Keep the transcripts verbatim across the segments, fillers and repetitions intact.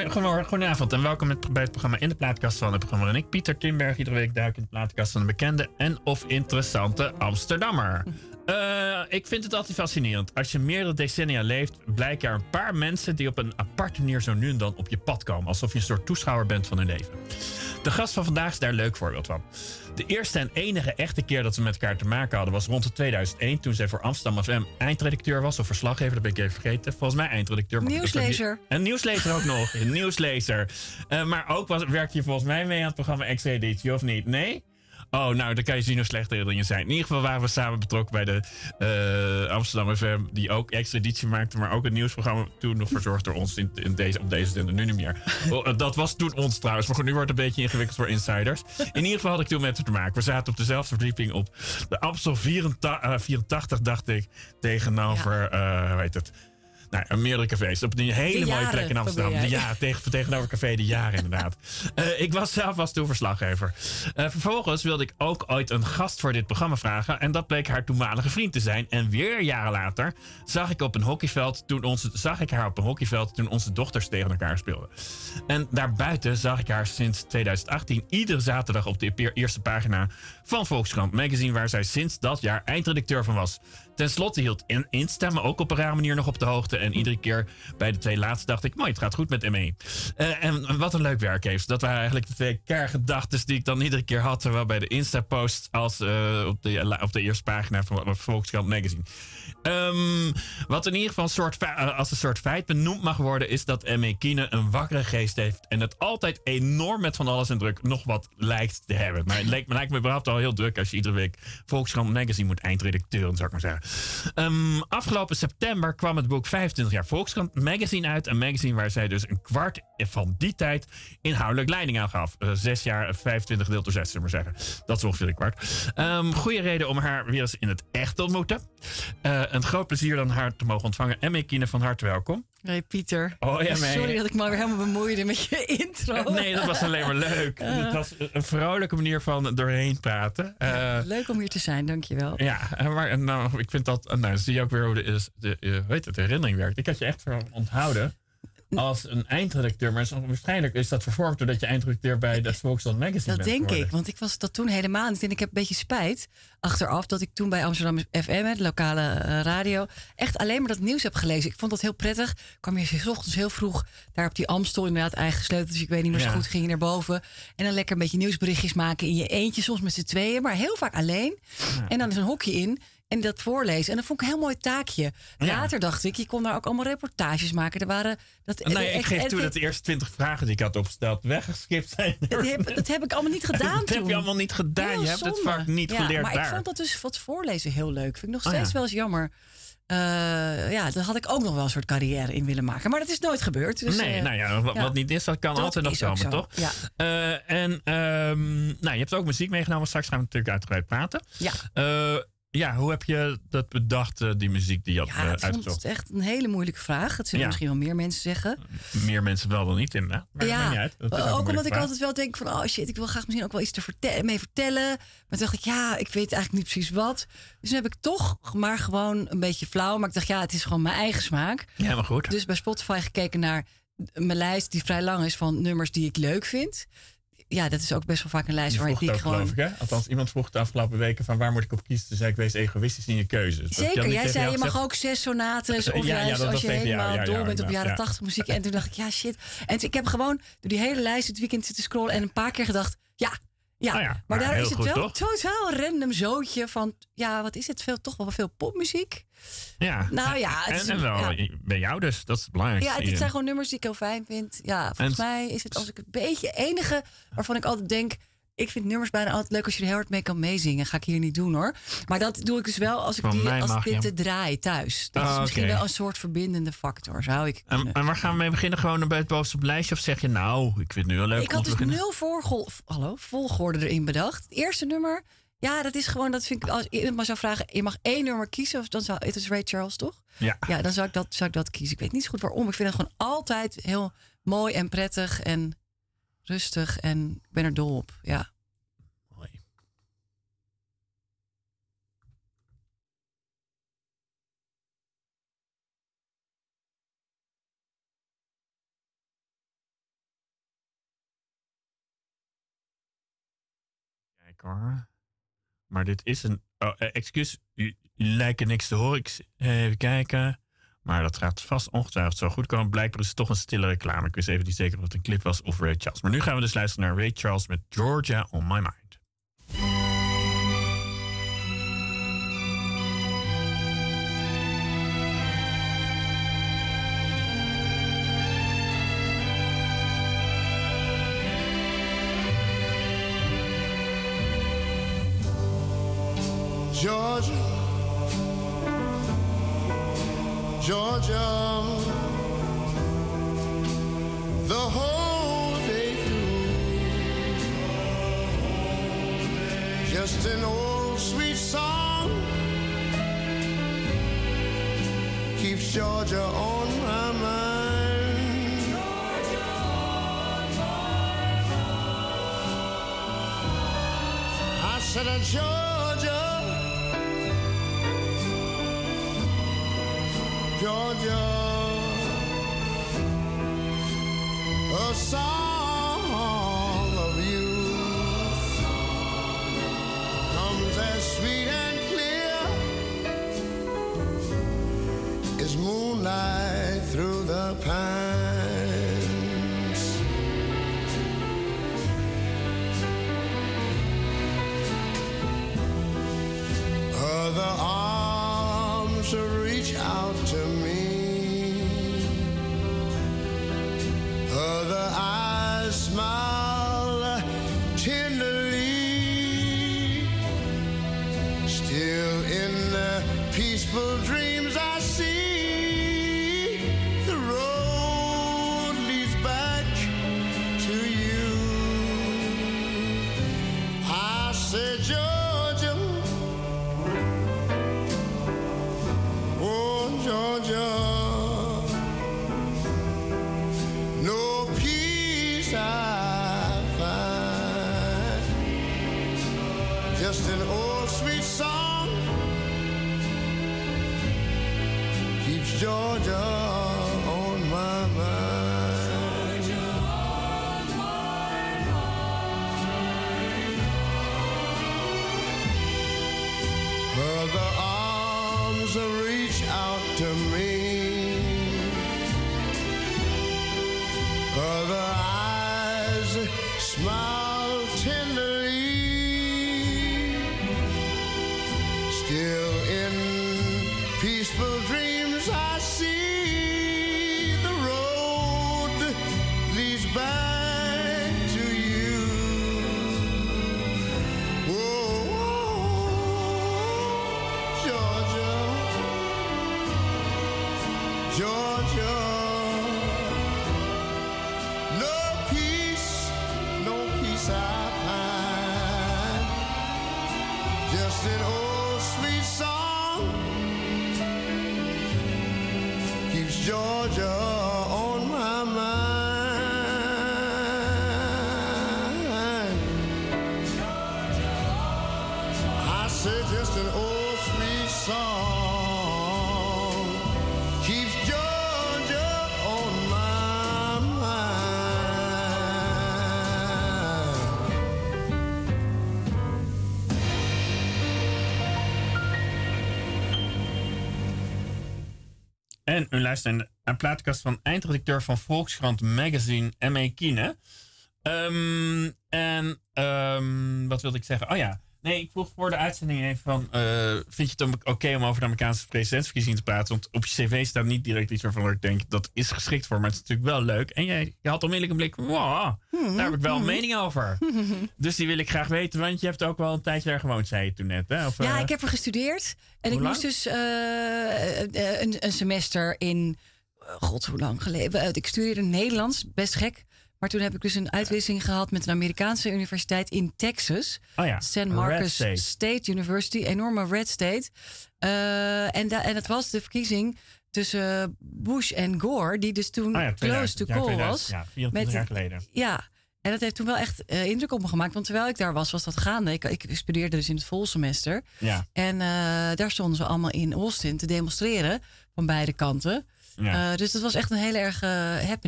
goedemorgen, goedenavond en welkom bij het programma In de Plaatkast van het programma. En ik, Pieter Timberg, iedere week duik in de plaatkast van een bekende en of interessante Amsterdammer. Uh, ik vind het altijd fascinerend. Als je meerdere decennia leeft, blijken er een paar mensen die op een aparte manier zo nu en dan op je pad komen. Alsof je een soort toeschouwer bent van hun leven. De gast van vandaag is daar een leuk voorbeeld van. De eerste en enige echte keer dat we met elkaar te maken hadden was rond de tweeduizend één. Toen zij voor Amsterdam F M eindredacteur was. Of verslaggever, dat ben ik even vergeten. Volgens mij eindredacteur. Nieuwslezer. Een nieuwslezer ook nog. Een nieuwslezer. Uh, maar ook was, werkte je volgens mij mee aan het programma X-Editie, of niet? Nee? Oh, nou, dan kan je zien hoe slecht herinneringen zijn. In ieder geval waren we samen betrokken bij de uh, Amsterdam F M... die ook X-Editie maakte, maar ook het nieuwsprogramma toen nog verzorgd door ons in, in deze, op deze zender. Nu niet meer. Oh, dat was toen ons trouwens, maar goed, nu wordt het een beetje ingewikkeld voor insiders. In ieder geval had ik toen met hem te maken. We zaten op dezelfde verdieping op de Amstel vierentachtig, dacht ik, tegenover, ja. uh, hoe heet het... Nou, meerdere cafés. Op een hele mooie plek in Amsterdam. De ja, tegen, tegenover Café de Jaren, inderdaad. uh, ik was zelf was toen verslaggever. Uh, vervolgens wilde ik ook ooit een gast voor dit programma vragen. En dat bleek haar toenmalige vriend te zijn. En weer jaren later zag ik, op een hockeyveld toen onze, zag ik haar op een hockeyveld toen onze dochters tegen elkaar speelden. En daarbuiten zag ik haar sinds tweeduizend achttien iedere zaterdag op de eerste pagina van Volkskrant Magazine, waar zij sinds dat jaar eindredacteur van was. Ten slotte hield in, Insta me ook op een rare manier nog op de hoogte. En iedere keer bij de twee laatste dacht ik, mooi, het gaat goed met M E. Uh, en, en wat een leuk werk heeft. Dat waren eigenlijk de twee kergedachten die ik dan iedere keer had. Zowel bij de Insta-post als uh, op, de, op de eerste pagina van Volkskrant Magazine. Um, wat in ieder geval een soort, als een soort feit benoemd mag worden, is dat M E Kine een wakkere geest heeft. En het altijd enorm met van alles en druk nog wat lijkt te hebben. Maar het lijkt, lijkt me überhaupt al heel druk als je iedere week Volkskrant Magazine moet eindredacteuren, zou ik maar zeggen. Um, afgelopen september kwam het boek vijfentwintig jaar Volkskrant Magazine uit. Een magazine waar zij dus een kwart van die tijd inhoudelijk leiding aan gaf. Uh, zes jaar, vijfentwintig gedeeld door zes, zullen we maar zeggen. Dat is ongeveer een kwart. Um, goede reden om haar weer eens in het echt te ontmoeten. Uh, een groot plezier dan haar te mogen ontvangen. M E Kine, van harte welkom. Hey Pieter. Oh, ja, Sorry dat ik me weer helemaal bemoeide met je intro. Nee, dat was alleen maar leuk. Uh, het was een vrolijke manier van doorheen praten. Uh, ja, leuk om hier te zijn, dankjewel. Ja, maar nou, ik vind dat... Nou, zie je ook weer hoe de, de, de, weet het, de herinnering werkt. Ik had je echt onthouden als een eindredacteur. Maar waarschijnlijk is dat vervormd doordat je eindredacteur bij de Volkskrant Magazine dat bent denk geworden. ik, want ik was dat toen helemaal niet. En ik heb een beetje spijt achteraf dat ik toen bij Amsterdam F M, de lokale uh, radio, echt alleen maar dat nieuws heb gelezen. Ik vond dat heel prettig. Ik kwam je 's ochtends heel vroeg daar op die Amstel, inderdaad eigen sleutel. Dus ik weet niet meer zo Ja. goed, ging je naar boven. En dan lekker een beetje nieuwsberichtjes maken in je eentje, soms met z'n tweeën, maar heel vaak alleen. Ja. En dan is een hokje in. En dat voorlezen. En dat vond ik een heel mooi taakje. Later dacht ik, je kon daar ook allemaal reportages maken. Er waren... Dat, Nee, echt, ik geef en, toe dat de eerste twintig vragen die ik had opgesteld weggeskipt zijn. Dat heb, dat heb ik allemaal niet gedaan Dat toen. heb je allemaal niet gedaan. Heel je hebt zonde. het vak niet ja, geleerd maar daar. ik vond dat dus wat voorlezen heel leuk. Vind ik nog Oh, steeds ja. wel eens jammer. Uh, ja, daar had ik ook nog wel een soort carrière in willen maken. Maar dat is nooit gebeurd. Dus, nee, uh, nou ja, wat, ja. wat niet is, dat kan Dat altijd nog is ook komen, zo, toch? ja. Uh, en um, nou, je hebt ook muziek meegenomen. Straks gaan we natuurlijk uitgebreid praten. Ja. Uh, ja, hoe heb je dat bedacht, uh, die muziek die je had Ja, uh, ik vond uitgezocht? het echt een hele moeilijke vraag. Dat zullen Ja. misschien wel meer mensen zeggen. Meer mensen wel dan niet, inderdaad. Maar dat maakt niet Ja, uit. Dat is ook, een omdat moeilijke ik vraag. altijd wel denk van... oh shit, ik wil graag misschien ook wel iets te verte- mee vertellen. Maar toen dacht ik, ja, ik weet eigenlijk niet precies wat. Dus toen heb ik toch maar gewoon een beetje flauw. Maar ik dacht, ja, het is gewoon mijn eigen smaak. Ja, maar goed. Dus bij Spotify gekeken naar mijn lijst... die vrij lang is van nummers die ik leuk vind. Ja, dat is ook best wel vaak een lijst Je waar vroeg die het ik ook, gewoon... geloof ik, hè? Althans, iemand vroeg de afgelopen weken van waar moet ik op kiezen. Toen zei ik, wees egoïstisch in je keuzes. Dat je Zeker, had niet jij tegen zei jou je mag gezegd? ook zes sonates of Ja, ja, juist dat als was je tegen jou, helemaal ja, dol ja, bent op ja. jaren tachtig muziek. En toen dacht ik, ja shit. En ik heb gewoon door die hele lijst het weekend zitten scrollen en een paar keer gedacht, ja, ja. Oh ja, maar maar daar heel is het goed, wel toch? totaal random zootje van, ja, wat is het? Veel, toch wel veel popmuziek. Ja. Nou ja, het en, is en een- wel ja. bij jou dus. Dat is het belangrijkste. Ja, dit zijn gewoon nummers die ik heel fijn vind. Ja, volgens En- mij is het als ik een beetje enige waarvan ik altijd denk, ik vind nummers bijna altijd leuk als je er heel hard mee kan meezingen. Ga ik hier niet doen hoor. Maar dat doe ik dus wel als ik, Van die, mij als ik mag dit je. te draai thuis. Dat Ah, is misschien oké. wel een soort verbindende factor, zou ik En, kunnen. en waar gaan we mee beginnen? Gewoon bij het bovenste op het lijstje? Of zeg je nou, ik vind het nu wel leuk Ik om had te dus beginnen? nul voorgol- hallo, volgorde erin bedacht. Het eerste nummer, ja, dat is gewoon, dat vind ik, als iemand maar zou vragen, je mag één nummer kiezen, of dan zou, het is Ray Charles, toch? Ja. Ja, dan zou ik, dat, zou ik dat kiezen. Ik weet niet zo goed waarom. Ik vind het gewoon altijd heel mooi en prettig en rustig. En ik ben er dol op, ja. kijken hoor. Maar dit is een... Oh, uh, excuus, jullie lijken niks te horen. Ik, even kijken. Maar dat gaat vast ongetwijfeld zo goed komen. Blijkbaar is het toch een stille reclame. Ik wist even niet zeker of het een clip was of Ray Charles. Maar nu gaan we dus luisteren naar Ray Charles met Georgia on My Mind. Georgia, Georgia, the whole day through, just an old sweet song keeps Georgia on my mind. Georgia on my mind. I said, uh, Georgia, Georgia, a song of you comes as sweet and clear as moonlight through the pines. Other arms reach out to me, other eyes smile tenderly. Still in the peaceful dreams I see, the road leads back to you. I said, Georgia, oh Georgia, no peace I find, just an old sweet song keeps Georgia on my mind. Georgia on my mind. Other arms reach out to me, other eyes smile tenderly. Still in peaceful dreams I see, the road leads back to you. Whoa, Georgia, Georgia, no peace, no peace I find, just an old sweet song keeps Georgia on my mind. I said just an old sweet song keeps Georgia on my mind. En u luistert naar een plaatkast van eindredacteur van Volkskrant Magazine, M E Kiene. Um, en um, wat wilde ik zeggen? Oh ja, nee, ik vroeg voor de uitzending even van... Uh, vind je het oké okay om over de Amerikaanse presidentsverkiezingen te praten? Want op je cv staat niet direct iets waarvan ik denk... dat is geschikt voor, maar het is natuurlijk wel leuk. En jij je had onmiddellijk een blik van... Wow, daar heb ik wel een mening over. Dus die wil ik graag weten, want je hebt ook wel een tijdje daar gewoond, zei je toen net. Hè? Of, Ja, uh, ik heb er gestudeerd. En ik lang? moest dus uh, uh, een, een semester in... Uh, God, hoe lang geleden? Ik studeerde Nederlands, best gek. Maar toen heb ik dus een uitwisseling gehad met een Amerikaanse universiteit in Texas. Oh ja, San Marcos State. State University, enorme red state. Uh, en, da- en het was de verkiezing tussen Bush en Gore, die dus toen Oh ja, close to ja, call tweeduizend, was. Ja, vierentwintig jaar geleden. Ja, en dat heeft toen wel echt uh, indruk op me gemaakt. Want terwijl ik daar was, was dat gaande. Ik, ik studeerde dus in het volsemester. Ja. En uh, daar stonden ze allemaal in Austin te demonstreren van beide kanten. Ja. Uh, dus dat was echt een heel erg uh, happening.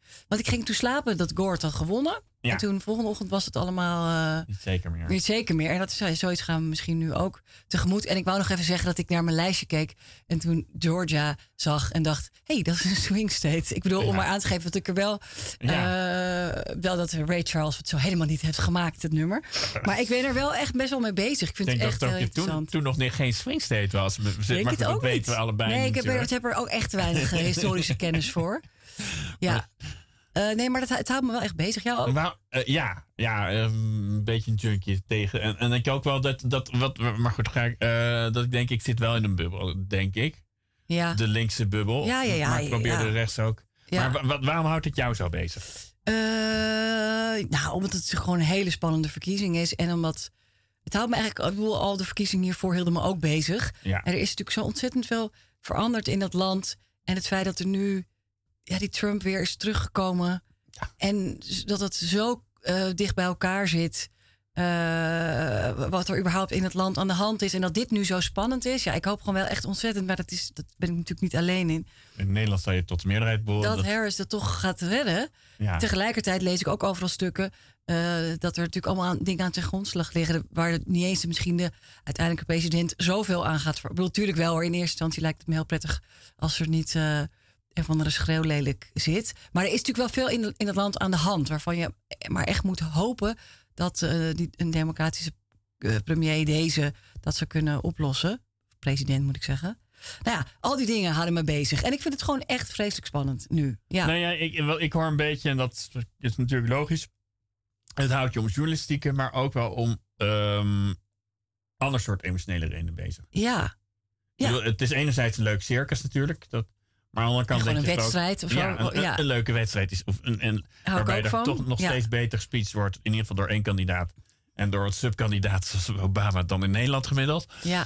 Want ik ging toen slapen dat Gore had gewonnen. Ja. En toen de volgende ochtend was het allemaal... Uh, niet zeker meer. Niet zeker meer. En dat is zoiets gaan we misschien nu ook tegemoet. En ik wou nog even zeggen dat ik naar mijn lijstje keek. En toen Georgia zag en dacht... hé, hey, dat is een swing state. Ik bedoel, ja. om maar aan te geven dat ik er wel... Ja. Uh, wel dat Ray Charles het zo helemaal niet heeft gemaakt, het nummer. Maar ik ben er wel echt best wel mee bezig. Ik vind denk het echt dat heel het interessant. Toen, toen nog geen swing state was. Denk maar het ook dat weten niet. we allebei Nee, niet, ik heb, er, ik heb er ook echt te weinig historische kennis voor. Ja. Maar, Uh, nee, maar dat, het houdt me wel echt bezig. Jou ook? Nou, uh, ja, ja uh, een beetje een junkie tegen. En, en ik ook wel dat, dat wat, maar goed, ga ik, uh, dat ik denk, ik zit wel in een bubbel, denk ik. Ja. De linkse bubbel. Ja, ja, ja. Maar ik probeer ja. de rechts ook. Ja. Maar wat, waarom houdt het jou zo bezig? Uh, nou, omdat het gewoon een hele spannende verkiezing is. En omdat, het houdt me eigenlijk, ik bedoel, al de verkiezingen hiervoor hielden me ook bezig. Ja. En er is natuurlijk zo ontzettend veel veranderd in dat land. En het feit dat er nu... ja, die Trump weer is teruggekomen. Ja. En dat het zo uh, dicht bij elkaar zit. Uh, wat er überhaupt in het land aan de hand is. En dat dit nu zo spannend is. Ja, ik hoop gewoon wel echt ontzettend. Maar dat, is, dat ben ik natuurlijk niet alleen in. In Nederland zal je tot de meerderheid behoren. Dat, dat Harris dat toch gaat redden. Ja. Tegelijkertijd lees ik ook overal stukken. Uh, dat er natuurlijk allemaal aan, dingen aan ten grondslag liggen. Waar het niet eens misschien de uiteindelijke president zoveel aan gaat. Ik bedoel, natuurlijk wel hoor. In eerste instantie lijkt het me heel prettig als er niet... Uh, een van de schreeuw lelijk zit. Maar er is natuurlijk wel veel in, in het land aan de hand... waarvan je maar echt moet hopen... dat uh, die, een democratische uh, premier deze... dat ze kunnen oplossen. President moet ik zeggen. Nou ja, al die dingen houden me bezig. En ik vind het gewoon echt vreselijk spannend nu. Ja. Nou ja, ik, ik hoor een beetje... en dat is natuurlijk logisch... het houdt je om journalistieke... maar ook wel om... Um, ander soort emotionele redenen bezig. Ja. ja. Bedoel, het is enerzijds een leuk circus natuurlijk... dat maar aan de andere kant gewoon denk een je wedstrijd ook, of zo. Ja, een, ja. een leuke wedstrijd is. Of een, een, waarbij er van. toch nog ja. steeds beter gespeecht wordt. In ieder geval door één kandidaat. En door het subkandidaat zoals Obama dan in Nederland gemiddeld. Ja.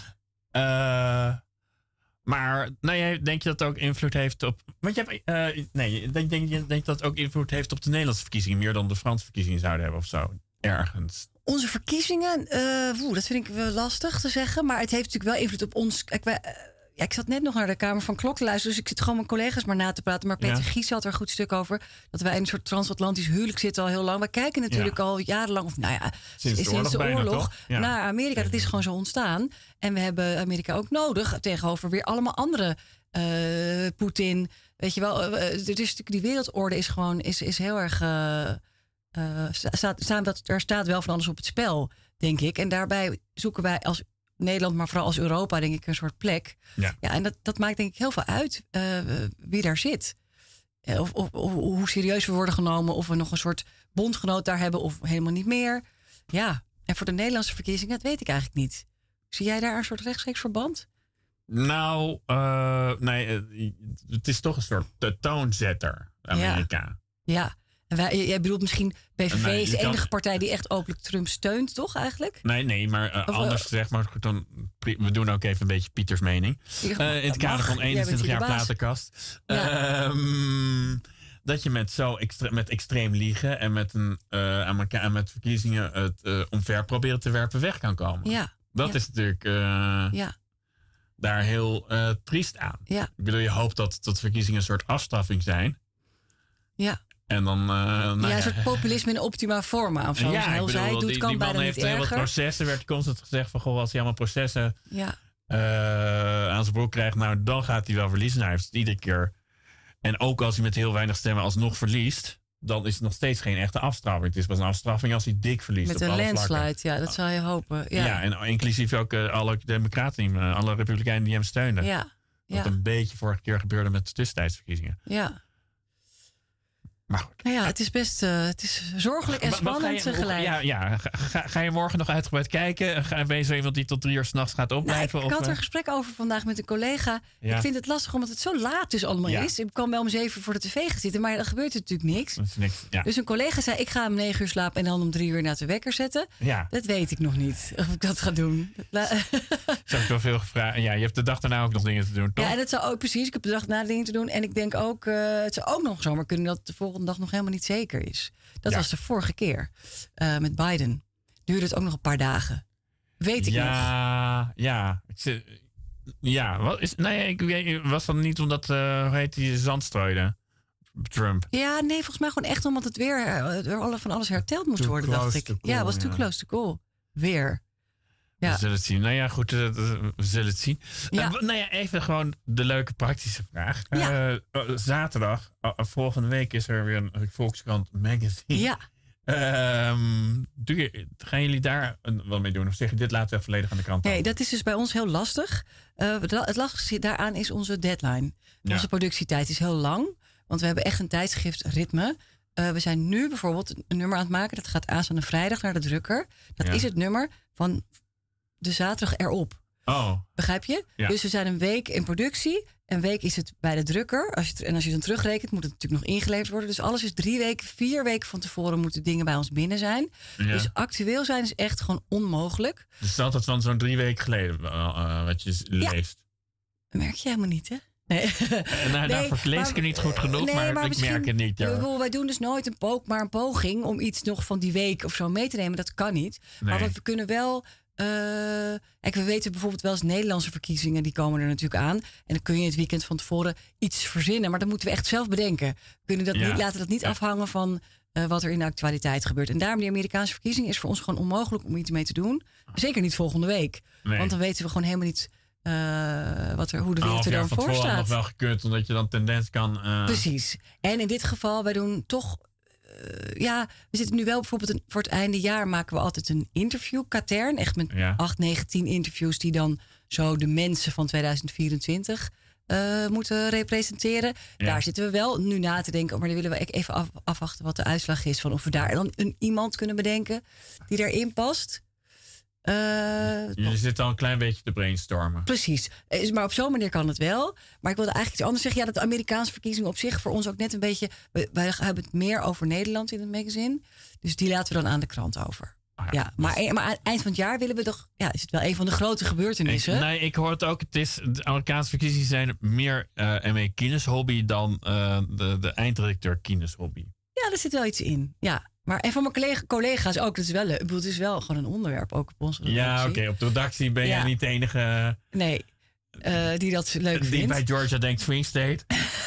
Uh, maar nou, jij, denk je dat het ook invloed heeft op... Want je hebt, uh, nee, denk, denk, denk je dat het ook invloed heeft op de Nederlandse verkiezingen... meer dan de Franse verkiezingen zouden hebben of zo? Ergens. Onze verkiezingen, uh, woe, dat vind ik wel lastig te zeggen. Maar het heeft natuurlijk wel invloed op ons... Kijk, wij, uh, Ja, ik zat net nog naar de Kamer van Klok te luisteren... dus ik zit gewoon mijn collega's maar na te praten. Maar Peter ja. Gies had er een goed stuk over... dat wij in een soort transatlantisch huwelijk zitten al heel lang. We kijken natuurlijk ja. al jarenlang... of nou ja, sinds de sinds oorlog, de oorlog ja. naar Amerika. Dat is gewoon zo ontstaan. En we hebben Amerika ook nodig... tegenover weer allemaal andere... Uh, Poetin, weet je wel... Uh, er is natuurlijk die wereldorde is gewoon... is, is heel erg... Uh, uh, staat, staat, er staat wel van alles op het spel, denk ik. En daarbij zoeken wij als... Nederland, maar vooral als Europa, denk ik, een soort plek. Ja, ja en dat, dat maakt denk ik heel veel uit uh, wie daar zit. Uh, of, of, of hoe serieus we worden genomen. Of we nog een soort bondgenoot daar hebben of helemaal niet meer. Ja, en voor de Nederlandse verkiezingen, dat weet ik eigenlijk niet. Zie jij daar een soort rechtstreeks verband? Nou, uh, nee, het is toch een soort toonzetter, Amerika. Ja, ja. En wij, jij bedoelt misschien, P V V nee, is de enige kan... partij die echt openlijk Trump steunt, toch eigenlijk? Nee, nee, maar uh, of, anders gezegd, maar dan, we doen ook even een beetje Pieters mening. Uh, in het kader van eenentwintig jaar platenkast. Ja. Um, dat je met zo extre- met extreem liegen en met, een, uh, Amerika- en met verkiezingen het uh, omver proberen te werpen weg kan komen. Ja. Dat ja. is natuurlijk uh, ja. daar heel uh, triest aan. Ja. Ik bedoel, je hoopt dat, dat verkiezingen een soort afstraffing zijn. Ja. En dan, uh, nou ja, ja, een soort populisme in optima forma of zo. Ja, heel bedoel, zij doet, die, kan die bijna man niet heeft heel wat erger. processen. Werd constant gezegd van, goh, als hij allemaal processen ja. uh, aan zijn broek krijgt, nou, dan gaat hij wel verliezen. Nou, hij heeft het iedere keer. En ook als hij met heel weinig stemmen alsnog verliest, dan is het nog steeds geen echte afstraffing. Het is pas een afstraffing als hij dik verliest. Met op een alle landslide, vlakken. ja, dat zou je hopen. Ja, ja en inclusief ook uh, alle democraten, uh, alle republikeinen die hem steunden. Ja. Wat ja. een beetje vorige keer gebeurde met de tussentijdsverkiezingen. Ja. Maar goed. Nou ja, het is best uh, het is zorgelijk en maar, maar spannend je, tegelijk. Ja, ja. Ga, ga je morgen nog uitgebreid kijken? Ga, ben je zo iemand die tot drie uur s'nachts gaat opblijven? Nou, ik, ik had of, er een gesprek over vandaag met een collega. Ja. Ik vind het lastig omdat het zo laat dus allemaal ja. is. Ik kan wel om zeven voor de tv gaan zitten, maar er gebeurt natuurlijk niks. Dat is niks ja. Dus een collega zei, ik ga om negen uur slapen en dan om drie uur naar de wekker zetten. Ja. Dat weet ik nog niet, of ik dat ga doen. Dat heb ik wel veel gevraagd. Ja, je hebt de dag daarna ook nog dingen te doen, toch? Ja, en dat zou ook precies. Ik heb de dag daarna dingen te doen. En ik denk ook, uh, het zou ook nog zomaar kunnen dat de volgende dag nog helemaal niet zeker is. Dat ja. was de vorige keer uh, met Biden. Duurde het ook nog een paar dagen. Weet ik ja, nog. Ja, ja. Ja, wat is, nee, ik, was dat niet omdat, uh, hoe heet die, zand strooide? Trump. Ja, nee, volgens mij gewoon echt omdat het weer uh, door alle, van alles herteld moest Too worden, dacht ik. close to Ja, call, was too ja. close to call. Weer. Ja. We zullen het zien. Nou ja, goed, uh, we zullen het zien. Ja. Uh, nou ja, even gewoon de leuke praktische vraag. Ja. Uh, uh, zaterdag, uh, volgende week is er weer een Volkskrant magazine. Ja. Um, doe je, gaan jullie daar een- wat mee doen? Of zeg je, dit laten we volledig aan de kant Nee, houden? dat is dus bij ons heel lastig. Uh, het la- het lastigste daaraan is onze deadline. Ja. Onze productietijd is heel lang. Want we hebben echt een tijdschriftritme. Uh, we zijn nu bijvoorbeeld een nummer aan het maken. Dat gaat aanstaande vrijdag naar de drukker. Dat Ja. is het nummer van de zaterdag erop. Oh, Begrijp je? Ja. Dus we zijn een week in productie. Een week is het bij de drukker. Als je het, en als je dan terugrekent, moet het natuurlijk nog ingeleverd worden. Dus alles is drie weken, vier weken van tevoren moeten dingen bij ons binnen zijn. ja. Dus actueel zijn is echt gewoon onmogelijk. Dus het is altijd van zo'n drie weken geleden uh, uh, wat je z- Ja. leest. Merk je helemaal niet, hè? Nee. En nou, daarvoor lees ik maar- het niet goed genoeg, nee, maar, maar ik misschien- merk het niet. Ik Ja. bedoel, wij doen dus nooit een pook, maar een poging om iets nog van die week of zo mee te nemen. Dat kan niet. Maar Nee. wat we kunnen wel. eh, kijk, we weten bijvoorbeeld wel eens Nederlandse verkiezingen, die komen er natuurlijk aan. En dan kun je het weekend van tevoren iets verzinnen, maar dat moeten we echt zelf bedenken. We kunnen dat Ja. niet, laten dat niet Ja. afhangen van eh, wat er in de actualiteit gebeurt. En daarom die Amerikaanse verkiezing is voor ons gewoon onmogelijk om iets mee te doen. Zeker niet volgende week. Nee. Want dan weten we gewoon helemaal niet eh, wat er, hoe de Een wereld half er jaar dan van voor tevoren had nog staat. wel gekund, omdat je dan tendens kan... eh, Precies. En in dit geval, wij doen toch. eh, ja, we zitten nu wel bijvoorbeeld een, voor het einde jaar maken we altijd een interview, katern. Echt met Ja. acht, negen, tien interviews die dan zo de mensen van tweeduizend vierentwintig eh, moeten representeren. Ja. Daar zitten we wel nu na te denken. Maar dan willen we even af, afwachten wat de uitslag is. Van of we daar dan een, iemand kunnen bedenken die daarin past. Eh, Je zit al een klein beetje te brainstormen. Precies. Eh, Maar op zo'n manier kan het wel. Maar ik wilde eigenlijk iets anders zeggen. Ja, dat de Amerikaanse verkiezingen op zich voor ons ook net een beetje... we- Wij hebben het meer over Nederland in het magazine. Dus die laten we dan aan de krant over. Ah, Ja, maar, e- maar aan het eind van het jaar willen we toch... Ja, is het wel een van de grote Ik, gebeurtenissen. nee, ik hoor het ook. Het is, de Amerikaanse verkiezingen zijn meer uh, M E Kines hobby dan uh, de, de eindredacteur Kines hobby. Ja, er zit wel iets in. Ja. Maar en van mijn collega, collega's ook. Dat is wel leuk. Ik bedoel, het is wel gewoon een onderwerp ook op onze Ja, oké. redactie. Op de redactie ben jij Ja. niet de enige Nee, eh, die dat leuk die vindt. bij Georgia denkt swing state.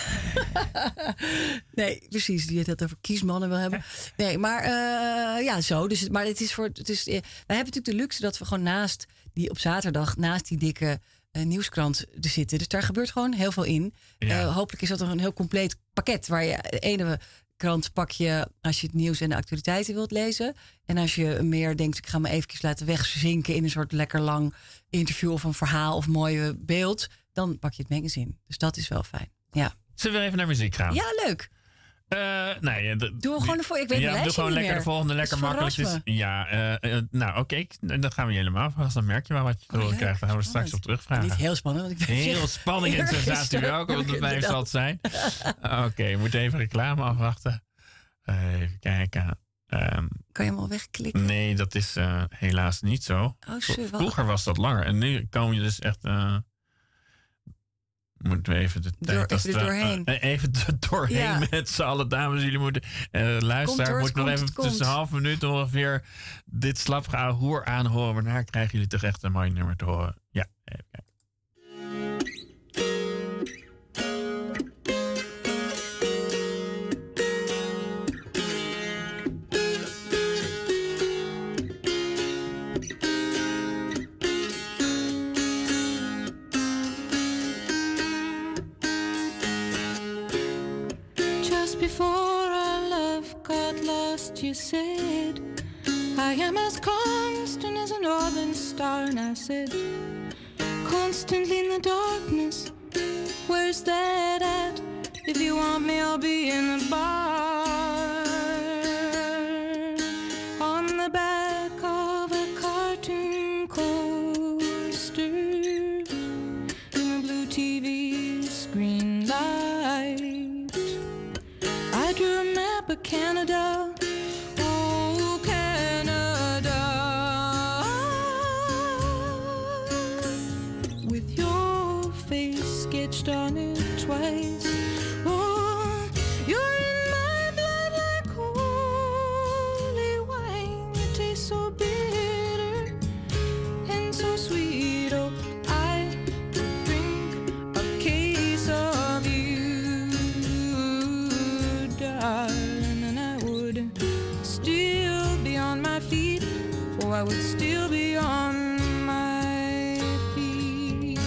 Nee, precies. Die het het over kiesmannen wil hebben. Nee, maar eh, ja, zo. Dus, het- maar het is voor. Het is, eh, wij hebben natuurlijk de luxe dat we gewoon naast die op zaterdag, naast die dikke eh, nieuwskrant er zitten. Dus daar gebeurt gewoon heel veel in. Ja. Eh, hopelijk is dat een heel compleet pakket waar je de ene krant pak je als je het nieuws en de actualiteiten wilt lezen. En als je meer denkt, ik ga me eventjes laten wegzinken in een soort lekker lang interview of een verhaal of mooi beeld, dan pak je het magazine. Dus dat is wel fijn. Ja, Zullen we even naar muziek gaan? ja leuk. Uh, nee, de, Doe gewoon de voor. Ik weet ja, mijn doe lijstje gewoon niet lekker meer. de volgende, lekker Dus makkelijk. verras Dus, ja, uh, uh, nou oké, okay, dan gaan we helemaal vast. Dan merk je wel wat je te Oh, horen leuk, krijgt. Daar gaan we straks op spannend. terugvragen. Niet heel spannend. Want ik ben Heel zich spanning en sensatie eergisteren- ook, want het blijft inderdaad. altijd zijn. Oké, okay, we moeten even reclame afwachten. Uh, even kijken. Um, Kan je hem al wegklikken? nee, dat is uh, helaas niet zo. Oh, shit, wat- Vroeger was dat langer. En nu kom je dus echt... Uh, moeten we even de Door- tijd... als even er het, uh, doorheen. uh, even er doorheen Ja. met z'n allen, dames. Jullie moeten... Uh, luisteraar hoor, moet het nog komt, even het komt. tussen een half minuut ongeveer dit slapgehouden hoer aanhoren. Waarna krijgen jullie toch echt een mooi nummer te horen. Ja, even kijken. Just before our love got lost, you said, I am as constant as a northern star. And I said, constantly in the darkness, where's that at? If you want me, I'll be in the bar. On the back of a cartoon coaster, in a blue T V screen light, I drew a map of Canada. Oh, Canada. With your face sketched on it twice. Oh, you're in my blood like holy wine. You taste so bitter and so sweet. Oh, I could drink a case of you. would still be on my feet.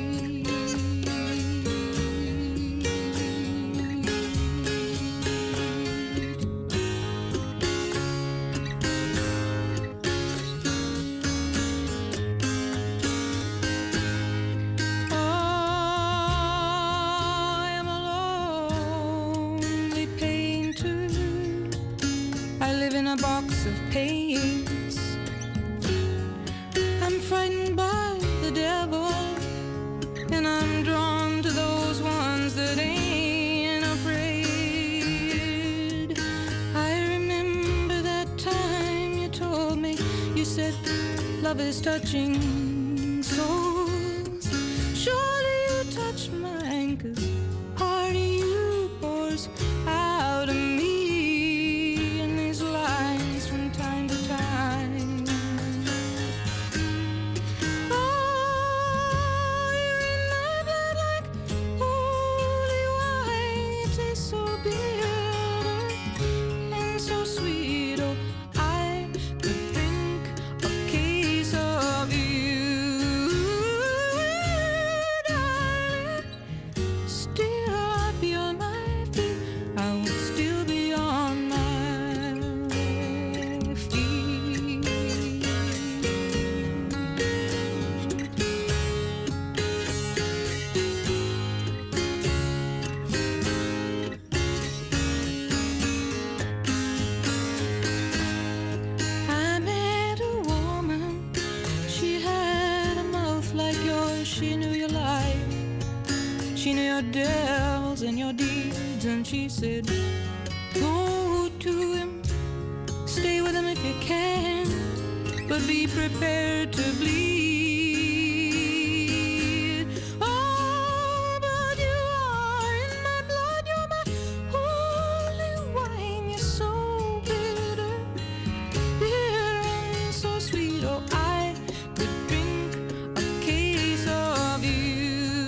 I am a lonely painter. I live in a box of paints. I'm frightened by the devil, and I'm drawn to those ones that ain't afraid. I remember that time you told me, you said love is touching souls. Surely you touch mine, 'cause part of you pours out of me. Lines from time to time. Oh, you're in my blood like holy wine. You taste so bitter and so sweet. Oh, I could drink a case of you, darling. Still I'd be on my feet. I would still be on my She knew your life, she knew your devils and your deeds, and she said, go to him, stay with him if you can, but be prepared to bleed. Oh, but you are in my blood, you're my holy wine, you're so bitter, bitter and so sweet. Oh, I could drink a case of you,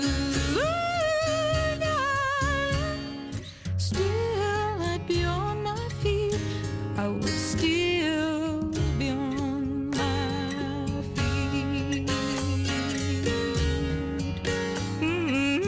darling. Still I'd be on my feet, I would still be on my feet. Mm-hmm.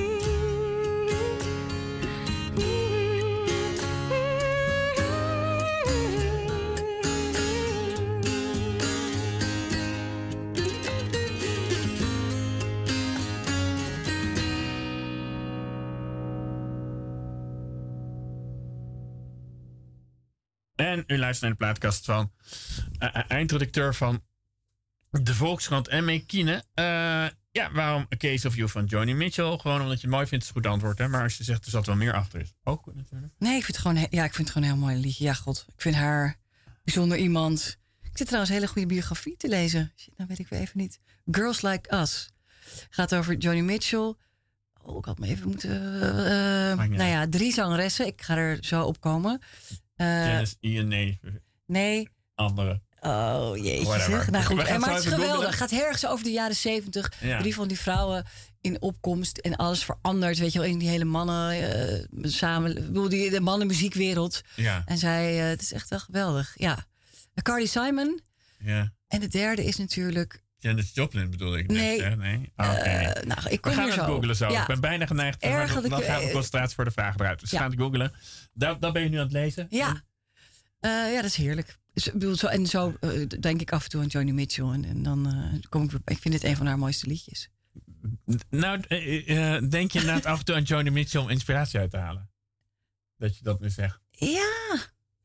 En u luistert naar de plaatkast van uh, eindredacteur van de Volkskrant en Mekine. Uh, ja, waarom A Case of You van Joni Mitchell? Gewoon omdat je het mooi vindt, is het goed antwoord. Hè? Maar als je zegt er zat wel meer achter, is het ook goed natuurlijk. Nee, ik vind het gewoon, he- ja, ik vind het gewoon een heel mooi liedje. Ja, god, ik vind haar bijzonder iemand. Ik zit trouwens een hele goede biografie te lezen. Shit, nou weet ik weer even niet. Girls Like Us. Gaat over Joni Mitchell. Oh, ik had me even moeten... Uh, niet nou ja, drie zangeressen. Ik ga er zo op komen. Uh, Janice Ian, nee. nee. Andere. Oh, jeetje Whatever. zeg. Nou goed, We gaan en, maar zo het is even geweldig. googlen. Het gaat ergens over de jaren zeventig. Ja. Drie van die vrouwen in opkomst. En alles verandert, weet je wel. In die hele mannen uh, samen... Ik bedoel, die, de mannenmuziekwereld. Ja. En zij, uh, het is echt wel geweldig. Ja. Cardi Simon. Ja. En de derde is natuurlijk... Janis Joplin bedoelde ik net. Nee. Hè? Nee? Oh, oké. Uh, nou, ik kom we gaan hier het zo. googlen zo. Ja. Ik ben bijna geneigd. Erg Dan, dat dan ik, gaat de eh, concentratie voor de vraag eruit. Dus ja. we gaan het googlen. Dat, dat ben je nu aan het lezen? Ja. Uh, ja, dat is heerlijk. Dus, ik bedoel, zo, en zo uh, denk ik af en toe aan Joni Mitchell. En, en dan uh, kom ik... Ik vind dit een van haar mooiste liedjes. Nou, uh, uh, denk je inderdaad af en toe aan Joni Mitchell om inspiratie uit te halen? Dat je dat nu zegt. Ja,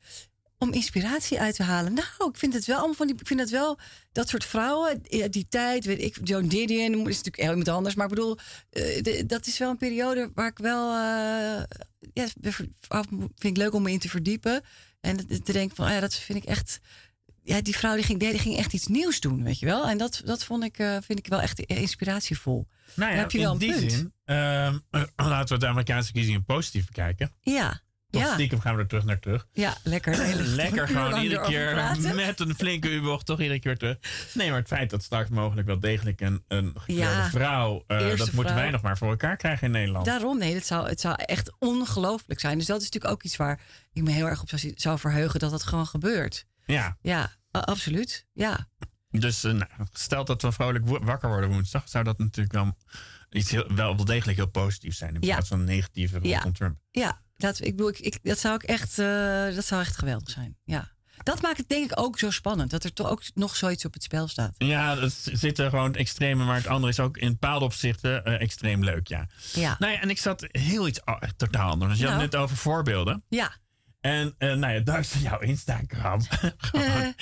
om inspiratie uit te halen. Nou, ik vind het wel allemaal van die. Ik vind het wel dat soort vrouwen, die tijd, weet ik, Joan Didion is natuurlijk heel iemand anders, maar ik bedoel, uh, de, dat is wel een periode waar ik wel, uh, ja, vind ik leuk om me in te verdiepen en te denken van, oh ja, dat vind ik echt. Ja, die vrouw die ging, die ging echt iets nieuws doen, weet je wel. En dat, dat vond ik, uh, vind ik wel echt inspiratievol. Nou ja, heb je wel in een die punt. zin, uh, laten we de Amerikaanse verkiezingen positief bekijken. Ja. Toch Ja. stiekem gaan we er terug naar terug. Ja, lekker. Lekker gewoon iedere keer praten. met een flinke U-bocht toch iedere keer terug. Nee, maar het feit dat straks mogelijk wel degelijk een, een gekleurde Ja, vrouw... Uh, dat eerste moeten vrouw. wij nog maar voor elkaar krijgen in Nederland. Daarom, nee, het zou, het zou echt ongelooflijk zijn. Dus dat is natuurlijk ook iets waar ik me heel erg op zou, zou verheugen dat dat gewoon gebeurt. Ja. Ja, a- absoluut. Ja. Dus uh, nou, stel dat we vrolijk wo- wakker worden woensdag, zou dat natuurlijk wel iets heel, wel, wel degelijk heel positiefs zijn. In Ja. plaats van negatieve Ja. rondom Trump. Ja, dat, ik bedoel, ik, ik, dat, zou ik echt, uh, dat zou echt geweldig zijn. Ja. Dat maakt het denk ik ook zo spannend. Dat er toch ook nog zoiets op het spel staat. Ja, er zitten gewoon extreme, maar het andere is ook in bepaalde opzichten uh, extreem leuk, ja. Ja. Nou ja, en ik zat heel iets oh, totaal anders. Je Nou. had het net over voorbeelden. Ja. En uh, nou ja, dankzij jouw Instagram gewoon,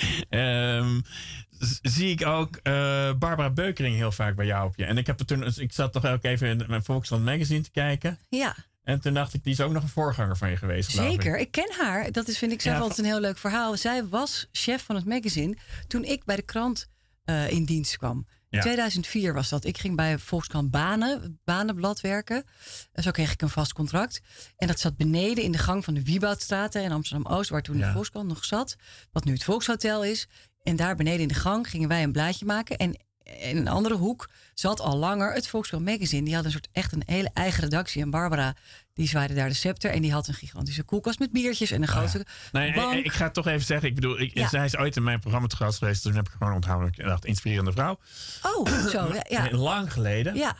um, z- zie ik ook uh, Barbara Beukering heel vaak bij jou op je. En ik, heb er toen, ik zat toch ook even in mijn Volkskrant magazine te kijken. Ja. En toen dacht ik, die is ook nog een voorganger van je geweest, geloof Zeker, ik. ik ken haar. Dat is, vind ik zelf Ja, altijd een heel leuk verhaal. Zij was chef van het magazine toen ik bij de krant uh, in dienst kwam. Ja. tweeduizend vier was dat. Ik ging bij Volkskrant Banen, Banenblad werken. Uh, zo kreeg ik een vast contract. En dat zat beneden in de gang van de Wieboudstraat in Amsterdam-Oost, waar toen Ja. de Volkskrant nog zat. Wat nu het Volkshotel is. En daar beneden in de gang gingen wij een blaadje maken. En in een andere hoek zat al langer het Volkskrant Magazine. Die had een soort echt een hele eigen redactie. En Barbara, die zwaaide daar de scepter. En die had een gigantische koelkast met biertjes en een grote Oh ja. Nee, bank. ik, ik ga het toch even zeggen. Ik bedoel, ik, Ja. zij is ooit in mijn programma te gast geweest. Toen heb ik gewoon onthouden. Ik dacht, inspirerende vrouw. Oh, zo, ja. ja. Lang geleden. Ja.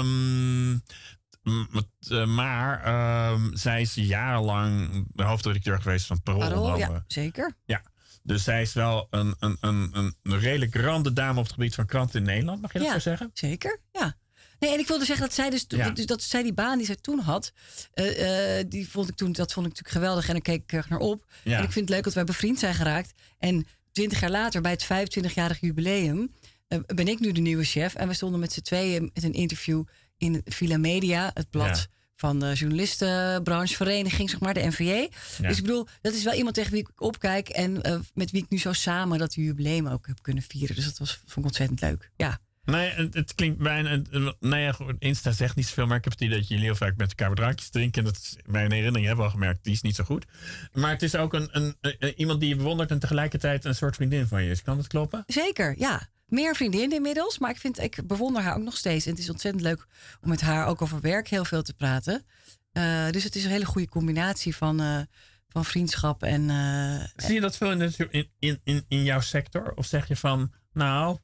Um, m- uh, maar um, zij is jarenlang de hoofdredacteur geweest van het Parool. Parool, onder ja, andere. zeker. Ja. Dus zij is wel een, een, een, een redelijk grande dame op het gebied van kranten in Nederland. Mag je dat Ja, zo zeggen? zeker, ja. Nee, en ik wilde zeggen dat zij dus, Ja. dus dat zij die baan die zij toen had, uh, uh, die vond ik toen, dat vond ik natuurlijk geweldig en daar keek ik erg naar op. Ja. En ik vind het leuk dat wij bevriend zijn geraakt. En twintig jaar later, bij het vijfentwintigjarig jubileum, uh, ben ik nu de nieuwe chef. En we stonden met z'n tweeën met een interview in Villa Media, het blad Ja. van de journalistenbranchevereniging, zeg maar, de N V J. Ja. Dus ik bedoel, dat is wel iemand tegen wie ik opkijk en uh, met wie ik nu zo samen dat jubileum ook heb kunnen vieren. Dus dat was, vond ik ontzettend leuk. Ja. Nee, het, het klinkt bijna... Nee, ja, goed, Insta zegt niet zoveel, maar ik heb het idee dat jullie heel vaak met elkaar drankjes drinken. En dat is, mijn herinnering hebben we al gemerkt, die is niet zo goed. Maar het is ook een, een, een, iemand die je bewondert en tegelijkertijd een soort vriendin van je is. Kan dat kloppen? Zeker, ja. Meer vriendin inmiddels, maar ik, vind, ik bewonder haar ook nog steeds. En het is ontzettend leuk om met haar ook over werk heel veel te praten. Uh, dus het is een hele goede combinatie van, uh, van vriendschap en... Uh, Zie je dat veel in, in, in, in, in jouw sector? Of zeg je van, nou...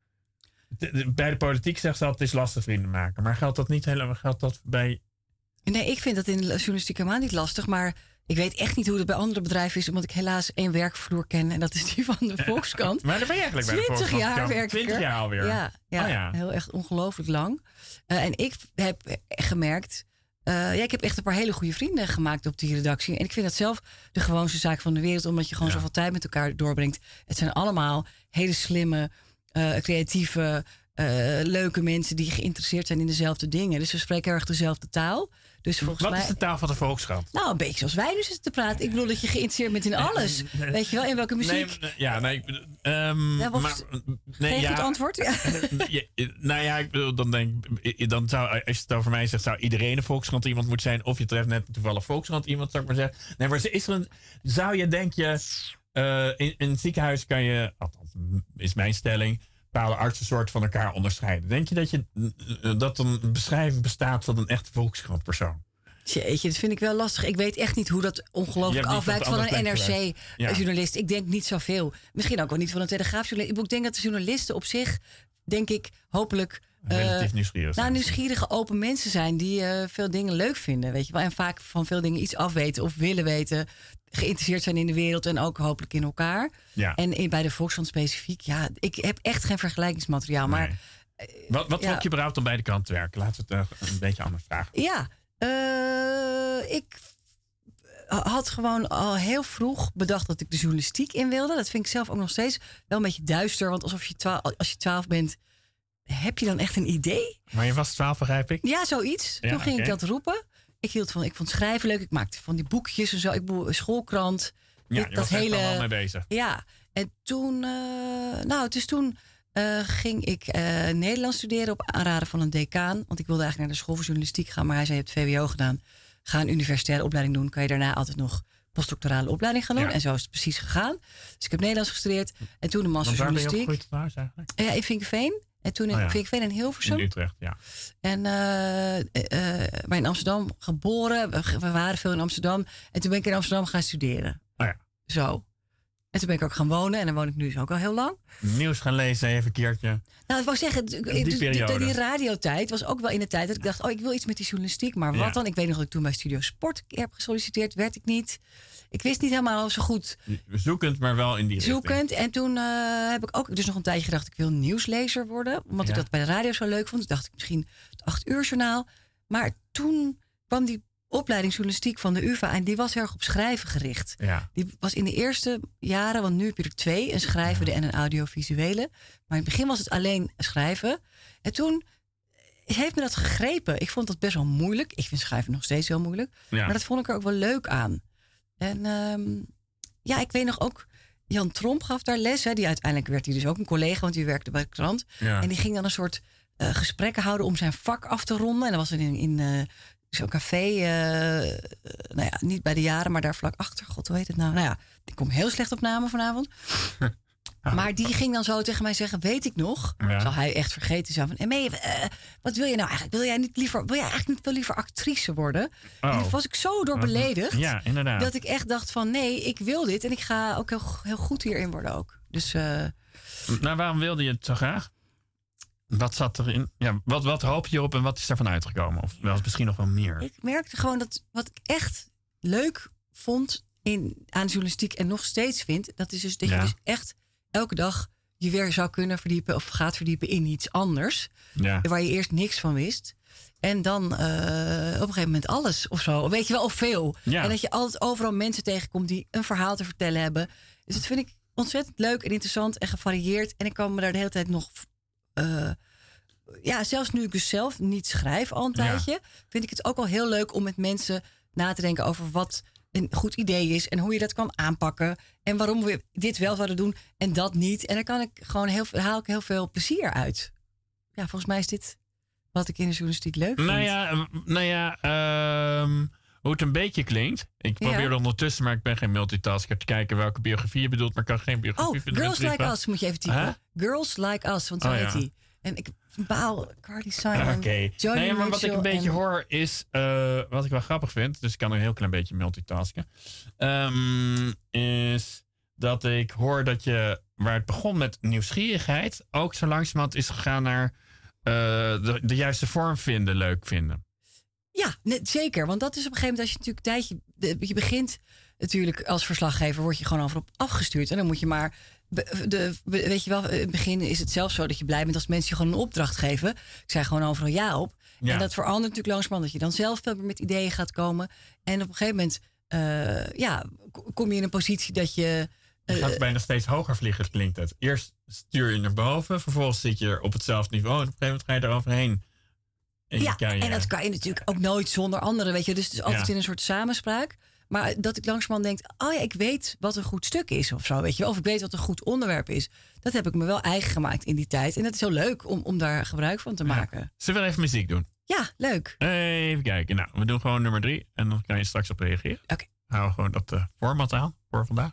De, de, bij de politiek zegt ze altijd, het is lastig vrienden maken. Maar geldt dat niet helemaal? Geldt dat bij... Nee, ik vind dat in de journalistiek helemaal niet lastig. Maar ik weet echt niet hoe het bij andere bedrijven is. Omdat ik helaas één werkvloer ken. En dat is die van de Volkskrant. Maar daar ben je eigenlijk bij de twintig Volkskrant. jaar werk ik twintig er. jaar alweer. Ja, ja, Oh ja. heel echt ongelooflijk lang. Uh, en ik heb gemerkt... Uh, ja, ik heb echt een paar hele goede vrienden gemaakt op die redactie. En ik vind dat zelf de gewoonste zaak van de wereld. Omdat je gewoon Ja. zoveel tijd met elkaar doorbrengt. Het zijn allemaal hele slimme, uh, creatieve... Uh, leuke mensen die geïnteresseerd zijn in dezelfde dingen. Dus we spreken heel erg dezelfde taal. Dus volgens Wat mij... is de taal van de Volkskrant? Nou, een beetje zoals wij nu zitten te praten. Ik bedoel dat je geïnteresseerd bent in alles. Weet je wel, in welke muziek? Nee, ja, nee, um, Ja, of- maar, nee, Geen ja, goed antwoord? Ja. ja, nou ja, ik bedoel, dan denk ik, dan zou, als je het over mij zegt, zou iedereen een Volkskrant iemand moeten zijn. Of je treft net toevallig Volkskrant iemand, zou ik maar zeggen. Nee, maar is er een, zou je, denk je, uh, in, in het ziekenhuis kan je, althans, is mijn stelling, bepaalde artsen soort van elkaar onderscheiden. Denk je dat, je dat een beschrijving bestaat van een echte Volkskrantpersoon? Jeetje, dat vind ik wel lastig. Ik weet echt niet hoe dat Je ongelooflijk hebt niet afwijkt op de van een andere plek N R gewerkt. C-journalist. Ik denk niet zoveel. Misschien ook wel niet van een Telegraafjournalist. Ik denk dat de journalisten op zich, denk ik, hopelijk... Relatief uh, nieuwsgierig. Nou, nieuwsgierige, open mensen zijn die uh, veel dingen leuk vinden, weet je wel. En vaak van veel dingen iets afweten of willen weten. Geïnteresseerd zijn in de wereld en ook hopelijk in elkaar. Ja. En in, bij de Volkskrant specifiek, ja, ik heb echt geen vergelijkingsmateriaal. Maar Nee. Wat, wat ja. trok je überhaupt om bij de krant te werken? Laten we het uh, een beetje anders vragen. ja, uh, ik had gewoon al heel vroeg bedacht dat ik de journalistiek in wilde. Dat vind ik zelf ook nog steeds wel een beetje duister. Want alsof je twaalf, als je twaalf bent, heb je dan echt een idee? Maar je was twaalf, begrijp ik? Ja, zoiets. Ja, Toen ging oké. ik dat roepen. Ik, hield van, ik vond schrijven leuk. Ik maakte van die boekjes en zo. Ik bedoel, schoolkrant. Ja, Dit- je was er al mee bezig. Ja, en toen... Uh, nou, dus toen uh, ging ik uh, Nederlands studeren op aanraden van een decaan. Want ik wilde eigenlijk naar de school voor journalistiek gaan. Maar hij zei, je hebt V W O gedaan. Ga een universitaire opleiding doen. Kan je daarna altijd nog postdoctorale opleiding gaan doen. Ja. En zo is het precies gegaan. Dus ik heb Nederlands gestudeerd. En toen de master Want waar ben je journalistiek. opgegroeid trouwens eigenlijk? Ja, in Vinkenveen. En toen in Oh ja. Vinkenveen en Hilversum. In Utrecht, ja. En uh, uh, maar in Amsterdam geboren. We, we waren veel in Amsterdam. En toen ben ik in Amsterdam gaan studeren. Oh ja. Zo. En toen ben ik ook gaan wonen. En dan woon ik nu dus ook al heel lang. Nieuws gaan lezen even een keertje. Nou, ik wou zeggen, Die dus die, periode. die radiotijd was ook wel in de tijd dat ik dacht, oh, ik wil iets met die journalistiek. Maar wat Ja. dan? Ik weet nog dat ik toen bij Studio Sport een keer heb gesolliciteerd. Werd ik niet. Ik wist niet helemaal zo goed. Zoekend, maar wel in die richting. Zoekend. En toen uh, heb ik ook dus nog een tijdje gedacht, ik wil nieuwslezer worden. Omdat Ja. ik dat bij de radio zo leuk vond. Toen dacht ik misschien het acht uur journaal. Maar toen kwam die opleiding journalistiek van de U vA en die was heel erg op schrijven gericht. Ja. Die was in de eerste jaren, want nu heb je er twee, een schrijvende en een audiovisuele. Maar in het begin was het alleen schrijven. En toen heeft me dat gegrepen. Ik vond dat best wel moeilijk. Ik vind schrijven nog steeds heel moeilijk. Ja. Maar dat vond ik er ook wel leuk aan. En um, ja, ik weet nog ook, Jan Tromp gaf daar les. Hè. Die uiteindelijk werd hij dus ook een collega, want die werkte bij de krant. Ja. En die ging dan een soort uh, gesprekken houden om zijn vak af te ronden. En dat was in, in uh, zo'n café, uh, nou ja, niet bij de Jaren, maar daar vlak achter. God, hoe heet het nou? Nou ja, ik kom heel slecht op namen vanavond. Ah. Maar die ging dan zo tegen mij zeggen, weet ik nog. Ja. Zal hij echt vergeten zijn van, en mee, uh, wat wil je nou eigenlijk? Wil jij niet liever, wil jij eigenlijk niet wel liever actrice worden? Oh. En toen was ik zo door beledigd. Ja, inderdaad. Dat ik echt dacht van, nee, ik wil dit. En ik ga ook heel, heel goed hierin worden ook. Dus, uh, nou, waarom wilde je het zo graag? Wat zat erin? Ja, wat, wat hoop je op en wat is daarvan uitgekomen? Of wel misschien nog wel meer? Ik merkte gewoon dat wat ik echt leuk vond in, aan journalistiek en nog steeds vind, dat is dus dat ja. je dus echt elke dag je weer zou kunnen verdiepen of gaat verdiepen in iets anders. Ja. Waar je eerst niks van wist. En dan uh, op een gegeven moment alles of zo. Weet je wel, of veel. Ja. En dat je altijd overal mensen tegenkomt die een verhaal te vertellen hebben. Dus dat vind ik ontzettend leuk en interessant en gevarieerd. En ik kan me daar de hele tijd nog... Uh, ja, zelfs nu ik dus zelf niet schrijf al een tijdje... Ja. vind ik het ook al heel leuk om met mensen na te denken over wat een goed idee is en hoe je dat kan aanpakken en waarom we dit wel zouden doen en dat niet. En daar kan ik gewoon heel, haal ik heel veel plezier uit. Ja, volgens mij is dit wat ik in de journalistiek leuk vind. Nou ja, nou ja um, hoe het een beetje klinkt. Ik probeer ja. ondertussen, maar ik ben geen multitasker, te kijken welke biografie je bedoelt, maar ik kan geen biografie oh, vinden. Girls Like Us moet je even typen. Huh? Girls Like Us, want zo oh, heet ja. die. En ik baal, Cardi Simon, Oké. Okay. Nee, maar wat ik een beetje en... hoor is, uh, wat ik wel grappig vind, dus ik kan een heel klein beetje multitasken, um, is dat ik hoor dat je, waar het begon met nieuwsgierigheid, ook zo langzamerhand is gegaan naar uh, de, de juiste vorm vinden, leuk vinden. Ja, net, zeker. Want dat is op een gegeven moment, als je natuurlijk een tijdje, de, je begint natuurlijk als verslaggever, word je gewoon overal op afgestuurd. En dan moet je maar, de, de, weet je wel, in het begin is het zelfs zo dat je blij bent als mensen je gewoon een opdracht geven. Ik zei gewoon overal ja op. Ja. En dat verandert natuurlijk langzamerhand, dat je dan zelf veel meer met ideeën gaat komen. En op een gegeven moment, uh, ja, kom je in een positie dat je... Je gaat bijna steeds hoger vliegen, klinkt het. Eerst stuur je naar boven, vervolgens zit je er op hetzelfde niveau en op een gegeven moment ga je er overheen. En ja, en dat kan je natuurlijk ook nooit zonder anderen, weet je. Dus het is altijd ja. in een soort samenspraak. Maar dat ik langzamerhand denk, oh ja, ik weet wat een goed stuk is of zo, weet je wel. Of ik weet wat een goed onderwerp is. Dat heb ik me wel eigen gemaakt in die tijd. En dat is heel leuk om, om daar gebruik van te maken. Ja. Zullen we even muziek doen? Ja, leuk. Even kijken. Nou, we doen gewoon nummer drie. En dan kan je straks op reageren. Oké. Okay. Hou gewoon dat uh, format aan voor vandaag.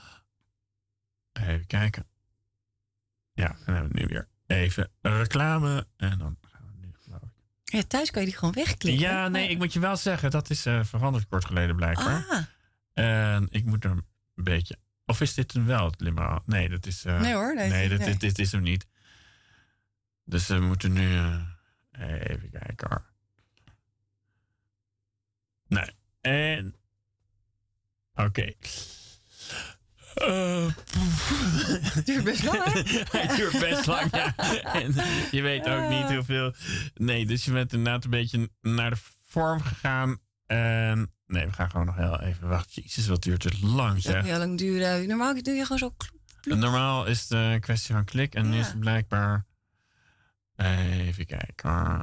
Even kijken. Ja, dan hebben we nu weer even reclame. En dan gaan we nu, geloof ik. Ja, thuis kan je die gewoon wegklikken. Ja, nee, ik moet je wel zeggen, dat is uh, veranderd kort geleden blijkbaar. Ah. En ik moet er een beetje... Of is dit een wel het liberaal? Nee, dat is... Uh, nee hoor. Nee, nee, dit, nee. Dit, dit is hem niet. Dus we moeten nu... Uh, even kijken hoor. Nee. En... Oké. Okay. Uh, het duurt best lang, hè? Het duurt best lang, ja. En je weet ook niet hoeveel... Nee, dus je bent inderdaad een beetje naar de vorm gegaan. En... Nee, we gaan gewoon nog heel even wachten. Jezus, wat duurt het lang, zeg. Dat kan heel lang duren. Normaal doe je gewoon zo... Kloep, kloep. Normaal is het een kwestie van klik. En ja. nu is het blijkbaar... Even kijken.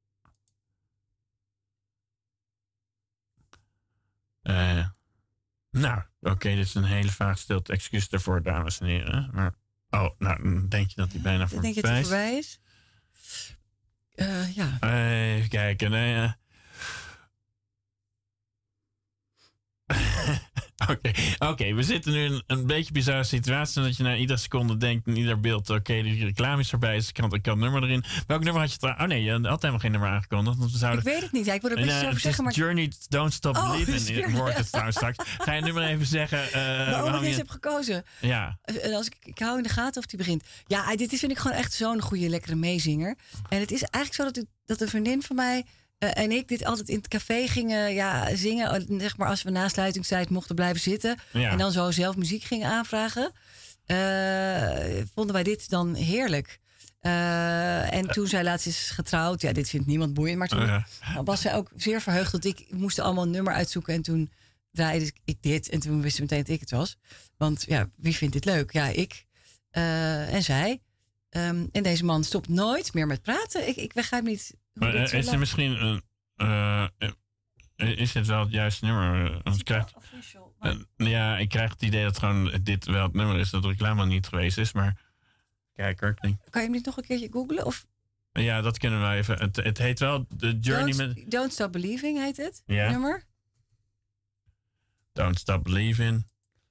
Uh, nou, oké, okay, dit is een hele vaag stilte. Excuus daarvoor, dames en heren. Maar, oh, nou, denk je dat die bijna voorbij is? Denk je dat die voorbij is? Uh, ja. Even kijken, nee, uh. Oké, okay. okay, we zitten nu in een, een beetje bizarre situatie. Dat je na iedere seconde denkt, in ieder beeld... oké, okay, die reclame is erbij, dus ik kan, ik kan het nummer erin. Welk nummer had je trouwens... Oh nee, je had helemaal geen nummer aangekondigd. Want we zouden... Ik weet het niet, ja, ik wil er een beetje uh, over zeggen, maar... Journey, Don't Stop oh, Believing, wordt het trouwens straks. Ga je het nummer even zeggen... Uh, waarom ik je... deze heb gekozen? Ja. En als ik, ik hou in de gaten of die begint. Ja, dit is, vind ik gewoon echt zo'n goede, lekkere meezinger. En het is eigenlijk zo dat, u, dat een vriendin van mij... Uh, en ik dit altijd in het café gingen ja, zingen. Zeg maar als we na sluitingstijd mochten blijven zitten. Ja. En dan zo zelf muziek gingen aanvragen. Uh, vonden wij dit dan heerlijk. Uh, en toen zij laatst is getrouwd. Ja, dit vindt niemand boeiend. Maar toen oh ja. was zij ook zeer verheugd dat ik moest allemaal een nummer uitzoeken. En toen draaide ik dit. En toen wist ze meteen dat ik het was. Want ja, wie vindt dit leuk? Ja, ik. Uh, en zij. Um, en deze man stopt nooit meer met praten. Ik, ik begrijp niet... Maar uh, is er misschien een... Uh, is het wel het juiste nummer? Want krijg, uh, ja, ik krijg het idee dat gewoon dit wel het nummer is. Dat de reclame niet geweest is, maar... Kijk, ik denk... Kan je hem niet nog een keertje googlen? Of? Ja, dat kunnen we even. Het, het heet wel The Journey... Don't, met... Don't Stop Believing heet het, ja. nummer. Don't Stop Believing.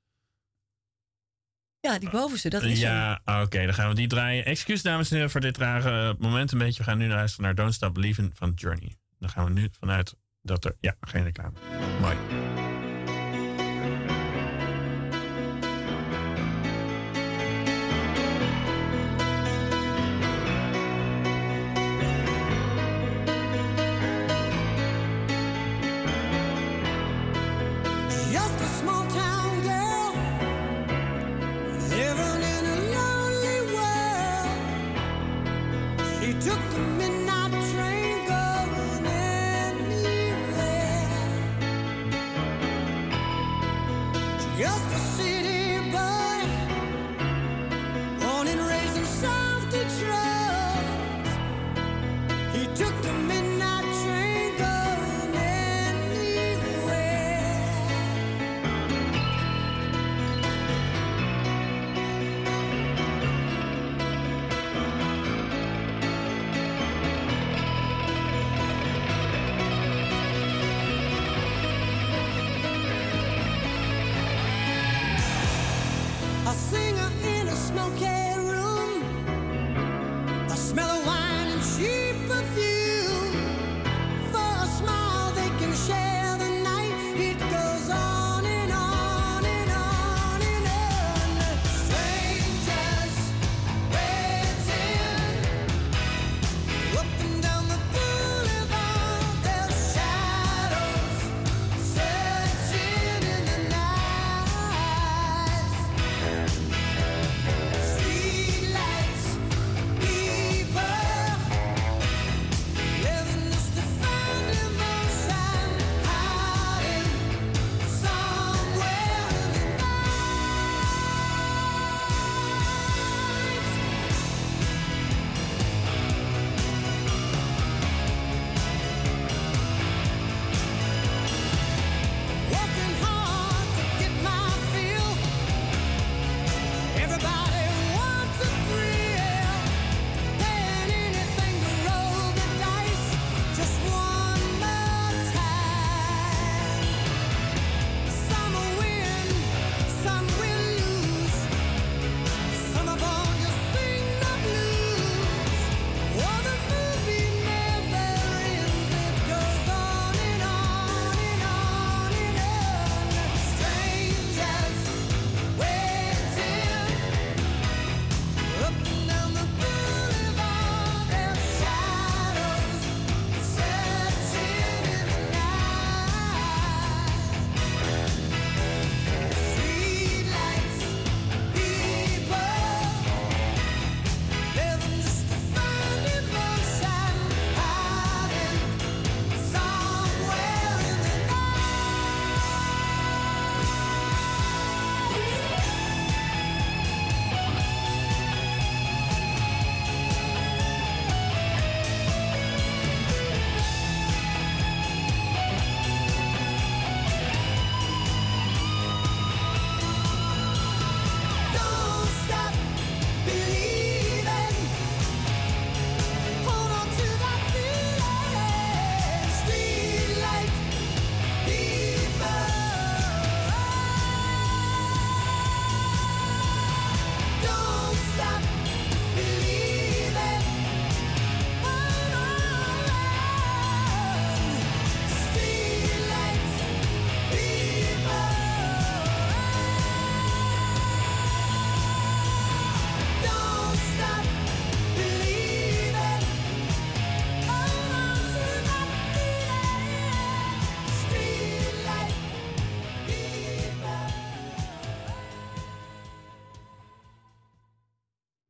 Ja, die bovenste, dat is ja, oké, okay, dan gaan we die draaien. Excuus, dames en heren, voor dit rare moment een beetje. We gaan nu luisteren naar Don't Stop Believing van Journey. Dan gaan we nu vanuit dat er... Ja, geen reclame. Mooi. Street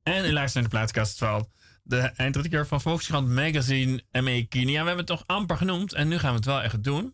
En u luistert naar de plaatkast van de eindredacteur van Volkskrant Magazine, M E Kini. Ja, we hebben het toch amper genoemd en nu gaan we het wel echt doen.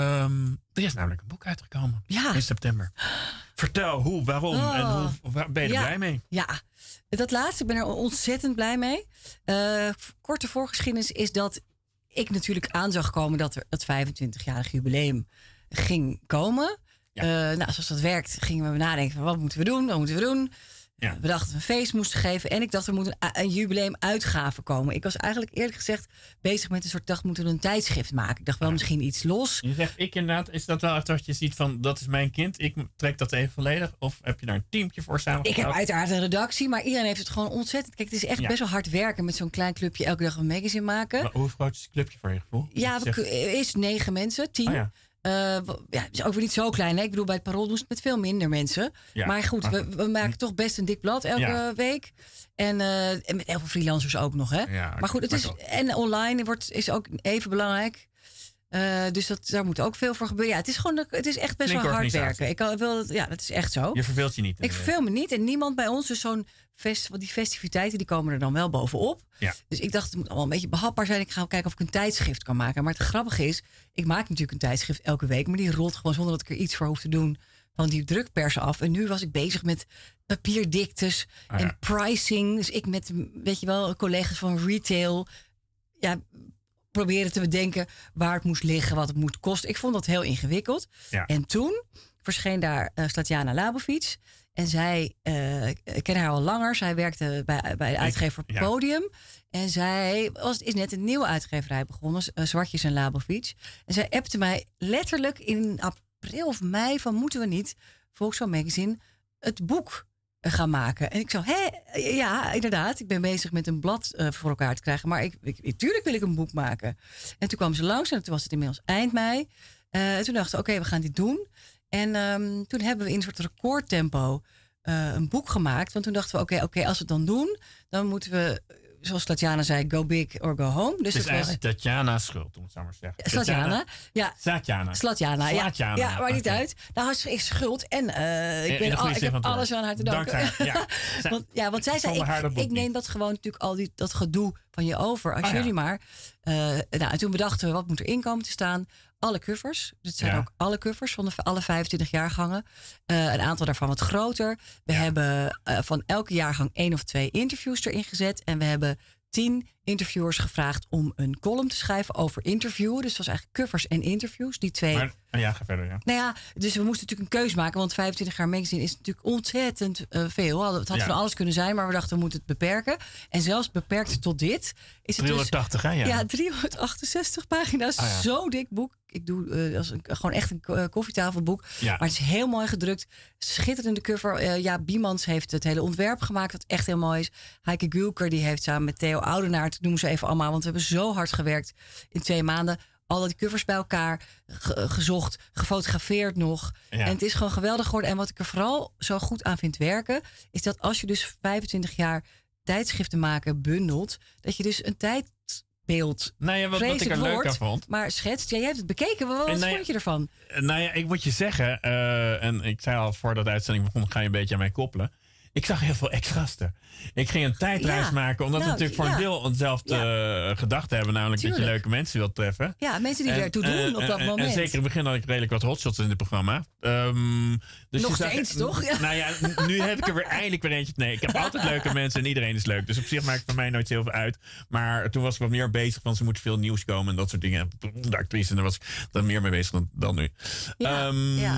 Um, er is namelijk een boek uitgekomen ja. in september. Vertel hoe, waarom oh. en hoe, waar ben je er ja. blij mee? Ja, dat laatste, ik ben er ontzettend blij mee. Uh, korte voorgeschiedenis is dat ik natuurlijk aan zag komen dat er het vijfentwintigjarig jubileum ging komen. Ja. Uh, nou, zoals dat werkt, gingen we nadenken van wat moeten we doen, wat moeten we doen. Ja. We dachten dat we een feest moesten geven. En ik dacht, er moet een, een jubileumuitgave komen. Ik was eigenlijk eerlijk gezegd bezig met een soort dag, moeten we een tijdschrift maken. Ik dacht wel ja. misschien iets los. Je zegt, ik inderdaad, is dat wel echt wat je ziet van, dat is mijn kind. Ik trek dat even volledig. Of heb je daar een teamje voor samengesteld? Ik heb uiteraard een redactie, maar iedereen heeft het gewoon ontzettend. Kijk, het is echt ja. best wel hard werken met zo'n klein clubje elke dag een magazine maken. Maar hoe groot is het clubje voor je gevoel? Ja, het is negen mensen, tien. Oh ja. Uh, ja, het is ook weer niet zo klein. Hè? Ik bedoel, bij het Parool doen ze het met veel minder mensen. Ja, maar goed, maar... We, we maken toch best een dik blad elke ja. week. En, uh, en met heel veel freelancers ook nog. Hè? Ja, maar goed, het is, en online wordt, is ook even belangrijk. Uh, dus dat, daar moet ook veel voor gebeuren. Ja, het is gewoon, het is echt best Flinke wel hard werken. Ik wil, ja, dat is echt zo. Je verveelt je niet. Ik verveel me niet. En niemand bij ons. Dus zo'n fest, die festiviteiten die komen er dan wel bovenop. Ja. Dus ik dacht, het moet allemaal een beetje behapbaar zijn. Ik ga kijken of ik een tijdschrift kan maken. Maar het grappige is, ik maak natuurlijk een tijdschrift elke week. Maar die rolt gewoon zonder dat ik er iets voor hoef te doen van die drukpersen af. En nu was ik bezig met papierdiktes ah, ja. en pricing. Dus ik met, weet je wel, collega's van retail. Ja, proberen te bedenken waar het moest liggen, wat het moet kosten. Ik vond dat heel ingewikkeld. Ja. En toen verscheen daar uh, Tatjana Labovic. En zij, uh, ik ken haar al langer. Zij werkte bij, bij de uitgever ik, ja. Podium. En zij was, is net een nieuwe uitgeverij begonnen. Uh, Zwartjes en Labovic. En zij appte mij letterlijk in april of mei van moeten we niet Volkskrant Magazine het boek gaan maken. En ik zo, hé, ja, inderdaad. Ik ben bezig met een blad uh, voor elkaar te krijgen. Maar ik, ik, tuurlijk wil ik een boek maken. En toen kwam ze langs en toen was het inmiddels eind mei. Uh, en toen dachten we, oké, okay, we gaan dit doen. En um, toen hebben we in een soort recordtempo uh, een boek gemaakt. Want toen dachten we, oké, okay, okay, als we het dan doen, dan moeten we, zoals Tatjana zei, go big or go home. Dus het is eigenlijk was Tatjana's schuld, om het zo maar te zeggen. Tatjana, ja. Tatjana. Slatjana, ja. Slatjana. Ja, maar niet okay. uit. Nou, ze is schuld en uh, ik, ben al, ik heb alles aan haar te danken. Dank ja. want, ja, want zij zei, ik, ik neem dat gewoon natuurlijk al die, dat gedoe van je over. Als oh, jullie ja. maar. Uh, nou, en toen bedachten we, wat moet erin komen te staan? Alle covers. Dit zijn ja. ook alle covers van de alle vijfentwintig jaargangen. Uh, een aantal daarvan wat groter. We ja. hebben uh, van elke jaargang één of twee interviews erin gezet. En we hebben tien interviewers gevraagd om een column te schrijven over interviewen. Dus het was eigenlijk covers en interviews. Die twee. Maar, ja, ga verder, ja. Nou ja, dus we moesten natuurlijk een keus maken. Want vijfentwintig jaar magazine is natuurlijk ontzettend uh, veel. Het had ja. van alles kunnen zijn, maar we dachten we moeten het beperken. En zelfs beperkt tot dit. Is het driehonderdtachtig, dus, hè? Ja, ja driehonderdachtenzestig pagina's. Ah, ja. Zo dik boek. Ik doe uh, als een, gewoon echt een uh, koffietafelboek. Ja. Maar het is heel mooi gedrukt. Schitterende cover. Uh, ja, Biemans heeft het hele ontwerp gemaakt. Wat echt heel mooi is. Heike Gulker die heeft samen met Theo Oudenaard, noemen ze even allemaal. Want we hebben zo hard gewerkt in twee maanden. Al die covers bij elkaar ge- gezocht, gefotografeerd nog. Ja. En het is gewoon geweldig geworden. En wat ik er vooral zo goed aan vind werken, is dat als je dus vijfentwintig jaar tijdschriften maken bundelt, dat je dus een tijdbeeld. Nou ja, wat, wat ik er woord, leuk aan vond. Maar schetst, ja, jij hebt het bekeken. Wat nou ja, vond je ervan? Nou ja, ik moet je zeggen, uh, en ik zei al voordat de uitzending begon, ga je een beetje aan mij koppelen. Ik zag heel veel extra's er. Ik ging een tijdreis ja, maken, omdat nou, we natuurlijk voor ja. een deel hetzelfde ja. uh, gedachte hebben. Namelijk Tuurlijk. dat je leuke mensen wilt treffen. Ja, mensen die ertoe doen uh, op dat en, moment. En zeker in het begin had ik redelijk wat hotshots in het programma. Um, dus Nog steeds, toch? Ja. Nou ja, nu heb ik er weer eindelijk weer eentje. Nee, ik heb altijd leuke mensen en iedereen is leuk. Dus op zich maakt het voor mij nooit heel veel uit. Maar toen was ik wat meer bezig, want ze moeten veel nieuws komen en dat soort dingen. De actrice, en daar was ik dan meer mee bezig dan, dan nu. Ja, um, ja.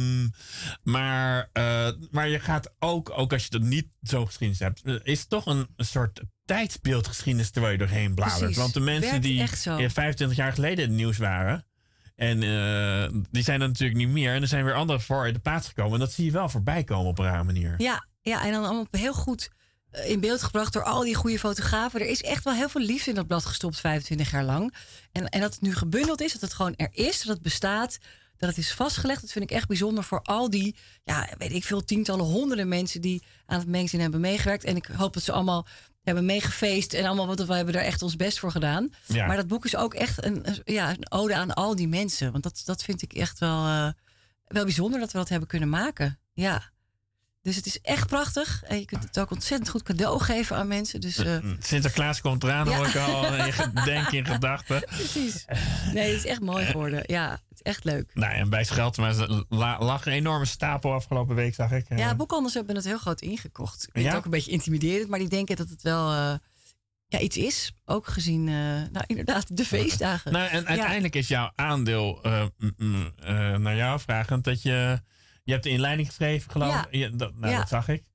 Maar, uh, maar je gaat ook, ook als je dat niet zo geschiedenis hebt, is het toch een, een soort tijdsbeeldgeschiedenis terwijl je doorheen bladert. Precies. Want de mensen Werkt die vijfentwintig jaar geleden in het nieuws waren, en uh, die zijn er natuurlijk niet meer. En er zijn weer anderen voor in de plaats gekomen. En dat zie je wel voorbij komen op een rare manier. Ja, ja, en dan allemaal heel goed uh, in beeld gebracht door al die goede fotografen. Er is echt wel heel veel liefde in dat blad gestopt vijfentwintig jaar lang. En, en dat het nu gebundeld is, dat het gewoon er is, dat het bestaat, dat het is vastgelegd. Dat vind ik echt bijzonder voor al die, ja, weet ik veel, tientallen, honderden mensen die aan het magazine hebben meegewerkt. En ik hoop dat ze allemaal hebben meegefeest en allemaal, want we hebben er echt ons best voor gedaan. Ja. Maar dat boek is ook echt een, een, ja, een ode aan al die mensen. Want dat, dat vind ik echt wel, uh, wel bijzonder dat we dat hebben kunnen maken. Ja. Dus het is echt prachtig. En je kunt het ook ontzettend goed cadeau geven aan mensen. Dus, uh, Sinterklaas komt eraan, Ja. hoor ik al. In gedenk in gedachten. precies. Nee, het is echt mooi geworden. Ja, het is echt leuk. Nou, en bij Scheltema la- lag een enorme stapel afgelopen week, zag ik. Ja, boekhandels hebben het heel groot ingekocht. Ik vind Ja? het ook een beetje intimiderend, maar die denken dat het wel uh, ja, iets is. Ook gezien, uh, nou inderdaad, de feestdagen. Nou, en uiteindelijk is jouw aandeel, uh, mm, mm, uh, naar jou vragend, dat je... Je hebt de inleiding geschreven, geloof ik. Ja. Je- dat, nou, Ja. dat zag ik.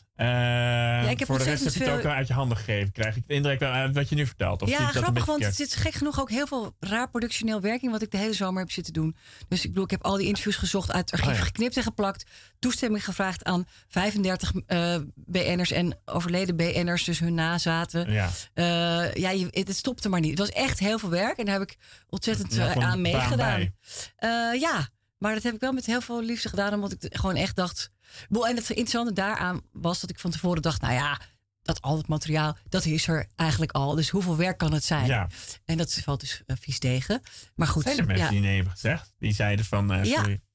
Uh, ik heb voor de rest heb ontzettend je het ook veel- wel uit je handen gegeven. Krijg ik de indruk wel uit wat je nu vertelt? Of zie Ja, ik dat een grappig, beetje want er verkeerd? zit gek genoeg ook heel veel raar productioneel werking... wat ik de hele zomer heb zitten doen. Dus ik bedoel, ik heb al die interviews gezocht, uit het archief Oh ja. geknipt en geplakt. Toestemming gevraagd aan vijfendertig uh, B N'ers en overleden B N'ers, dus hun nazaten. Ja. Uh, ja, je, het, het stopte maar niet. Het was echt heel veel werk en daar heb ik ontzettend Ja, uh, gewoon aan een baan meegedaan. bij. Uh, ja, maar dat heb ik wel met heel veel liefde gedaan, omdat ik t- gewoon echt dacht... Boel, en het interessante daaraan was dat ik van tevoren dacht... nou ja, dat al het materiaal, dat is er eigenlijk al. Dus hoeveel werk kan het zijn? Ja. En dat valt dus uh, vies tegen. Maar goed. Zijn er mensen ja, die nee hebben gezegd? Die zeiden van, uh, Ja. sorry.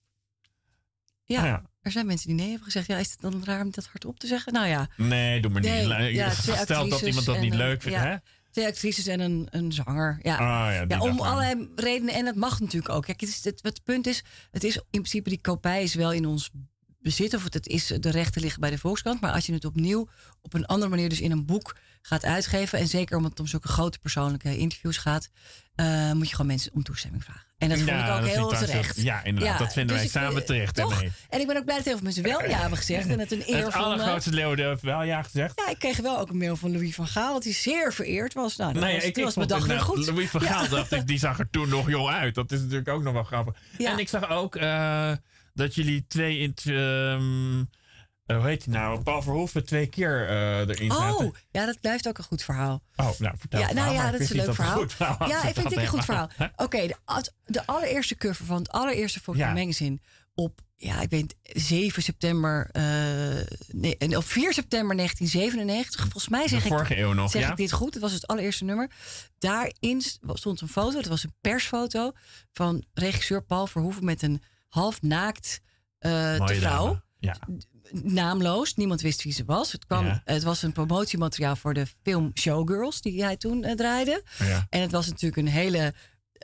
ja, Ah, ja. er zijn mensen die nee hebben gezegd. Ja, is het dan raar om dat hardop te zeggen? Nou ja, Nee, doe maar Nee, niet. ja, twee Stel dat actrices iemand dat en niet een- leuk vindt, ja. hè? twee actrices en een, een zanger. Ja. Ah, ja, die Ja, om dacht aan. allerlei redenen. En dat mag natuurlijk ook. Kijk, het, is, het, het punt is, het is in principe die kopij is wel in ons bezit. Of het, het is, de rechten liggen bij de Volkskrant. Maar als je het opnieuw op een andere manier, dus in een boek gaat uitgeven. En zeker omdat het om zulke grote persoonlijke interviews gaat. Uh, moet je gewoon mensen om toestemming vragen. En dat vond Ja, ik ook dat heel vind ik trouwens terecht. ook- ja, inderdaad, dat vinden wij ik, samen eh, terecht Toch? ermee. En ik ben ook blij dat heel veel mensen wel ja hebben gezegd. En het een eer Het vonden. allergrootste leeuwendeel heeft wel ja gezegd. Ja, ik kreeg wel ook een mail van Louis van Gaal dat hij zeer vereerd was. Nou, dat Nee, was, ik, toen ik was mijn vond dag weer inderdaad, goed. Louis van Gaal, Ja. dacht ik, die zag er toen nog jong uit. Dat is natuurlijk ook nog wel grappig. Ja. En ik zag ook uh, dat jullie twee in... t- Um, uh, hoe heet die nou? Paul Verhoeven twee keer uh, erin zaten. Oh, ja, dat blijft ook een goed verhaal. Oh, nou, vertel Ja, het nou verhaal, ja, maar dat ik is een wist leuk niet verhaal. het een goed verhaal was. Ja, ik vind het een goed verhaal. Hè? Oké, de, ad- de allereerste cover van het allereerste Volkskrant Ja. Magazine op, ja, ik weet zeven september, uh, nee, op vier september negentien zevenennegentig. Volgens mij zeg, De ik, vorige eeuw nog, zeg ja? ik dit goed. Het was het allereerste nummer. Daarin stond een foto, dat was een persfoto van regisseur Paul Verhoeven met een half naakt uh, Mooie vrouw. dame. Ja. Naamloos, niemand wist wie ze was. Het, kwam, Ja. het was een promotiemateriaal voor de film Showgirls die hij toen uh, draaide. Ja. En het was natuurlijk een hele,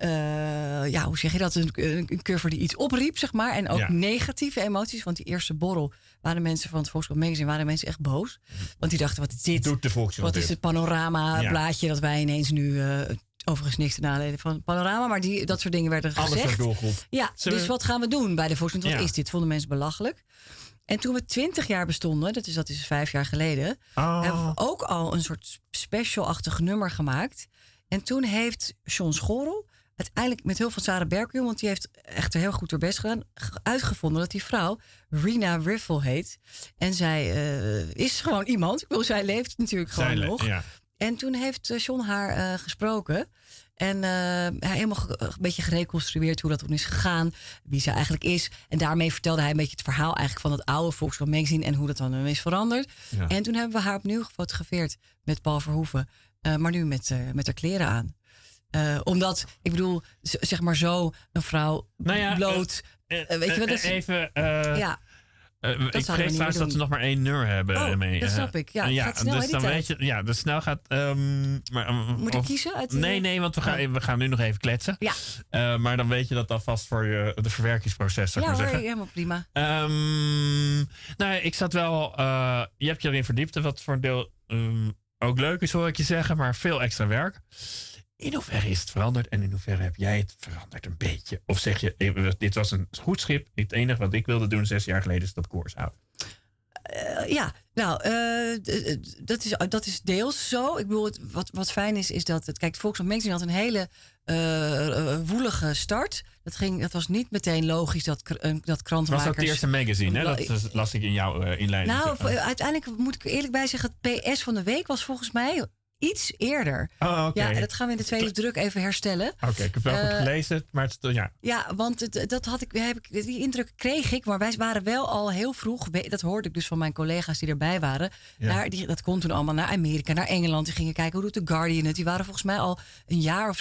uh, ja, hoe zeg je dat? Een, een cover die iets opriep, zeg maar. En ook Ja. negatieve emoties. Want die eerste borrel waren mensen van het Volkskrant Magazine waren mensen echt boos. Want die dachten, wat is dit? Doet de Volkskrant Wat is dit? het panorama-blaadje Ja. dat wij ineens nu... Uh, overigens niks te nadelen van Panorama, maar die, dat soort dingen werden Anders gezegd. een doelgroep. Ja, Zullen dus we- wat gaan we doen bij de Volkskrant? Wat Ja. is dit? Vonden mensen belachelijk. En toen we twintig jaar bestonden, dat is, dat is vijf jaar geleden... Oh. hebben we ook al een soort special-achtig nummer gemaakt. En toen heeft John Schorel uiteindelijk met hulp van Sarah Berkjul... want die heeft echt er heel goed haar best gedaan... ge- uitgevonden dat die vrouw Rena Riffel heet. En zij uh, is gewoon iemand. Ik bedoel, zij leeft natuurlijk gewoon Zij le- nog. ja. En toen heeft uh, John haar uh, gesproken... En uh, hij helemaal ge- een beetje gereconstrueerd hoe dat toen is gegaan. Wie ze eigenlijk is. En daarmee vertelde hij een beetje het verhaal eigenlijk van het oude Volkskrant Magazine. En hoe dat dan is veranderd. Ja. En toen hebben we haar opnieuw gefotografeerd met Paul Verhoeven. Uh, maar nu met, uh, met haar kleren aan. Uh, omdat, ik bedoel, z- zeg maar zo een vrouw Nou ja, bloot. Uh, uh, weet je wat? Dat is- even... Uh, ja, Uh, ik zouden we vrees niet trouwens meer dat ze nog maar één nummer hebben Oh, mee. dat uh, snap ik. Ja, het gaat snel, hè, dus die dan tijd. weet je, ja, dus snel gaat. Um, maar, um, moet ik of- kiezen? Uit die- Nee, nee, want we gaan, Oh. we gaan nu nog even kletsen. Ja, Uh, maar dan weet je dat alvast voor je, de verwerkingsproces, zou ik ja maar hoor, zeggen. helemaal prima. Um, nou, ik zat wel. Uh, je hebt je erin verdiept, wat voor een deel um, ook leuk is, hoor ik je zeggen, maar veel extra werk. In hoeverre is het veranderd en in hoeverre heb jij het veranderd een beetje? Of zeg je, eh, dit was een goed schip. Het enige wat ik wilde doen zes jaar geleden is dat koers houden. Uh, ja, nou, uh, d- d- dat, is, dat is deels zo. Ik bedoel, het, wat, wat fijn is, is dat het. Kijk, het Volkskrant Magazine had een hele uh, uh, woelige start. Dat, ging, dat was niet meteen logisch dat, kr- uh, dat Het was krantenmakers. ook het eerste magazine, hè? Wel, Dat is- las ik in jouw uh, inleiding. Nou, Oh. v- uiteindelijk moet ik er eerlijk bij zeggen, het P S van de week was volgens mij iets eerder. Oh, oké. Ja, en dat gaan we in de tweede druk even herstellen. Oké, ik heb wel goed Uh, gelezen, maar het, is- ja. Ja, want het, dat had ik, heb ik, die indruk kreeg ik. Maar wij waren wel al heel vroeg, we- dat hoorde ik dus van mijn collega's die erbij waren. Ja. Naar, die, dat kon toen allemaal naar Amerika, naar Engeland. Die gingen kijken, hoe doet The Guardian het? Die waren volgens mij al een jaar of zo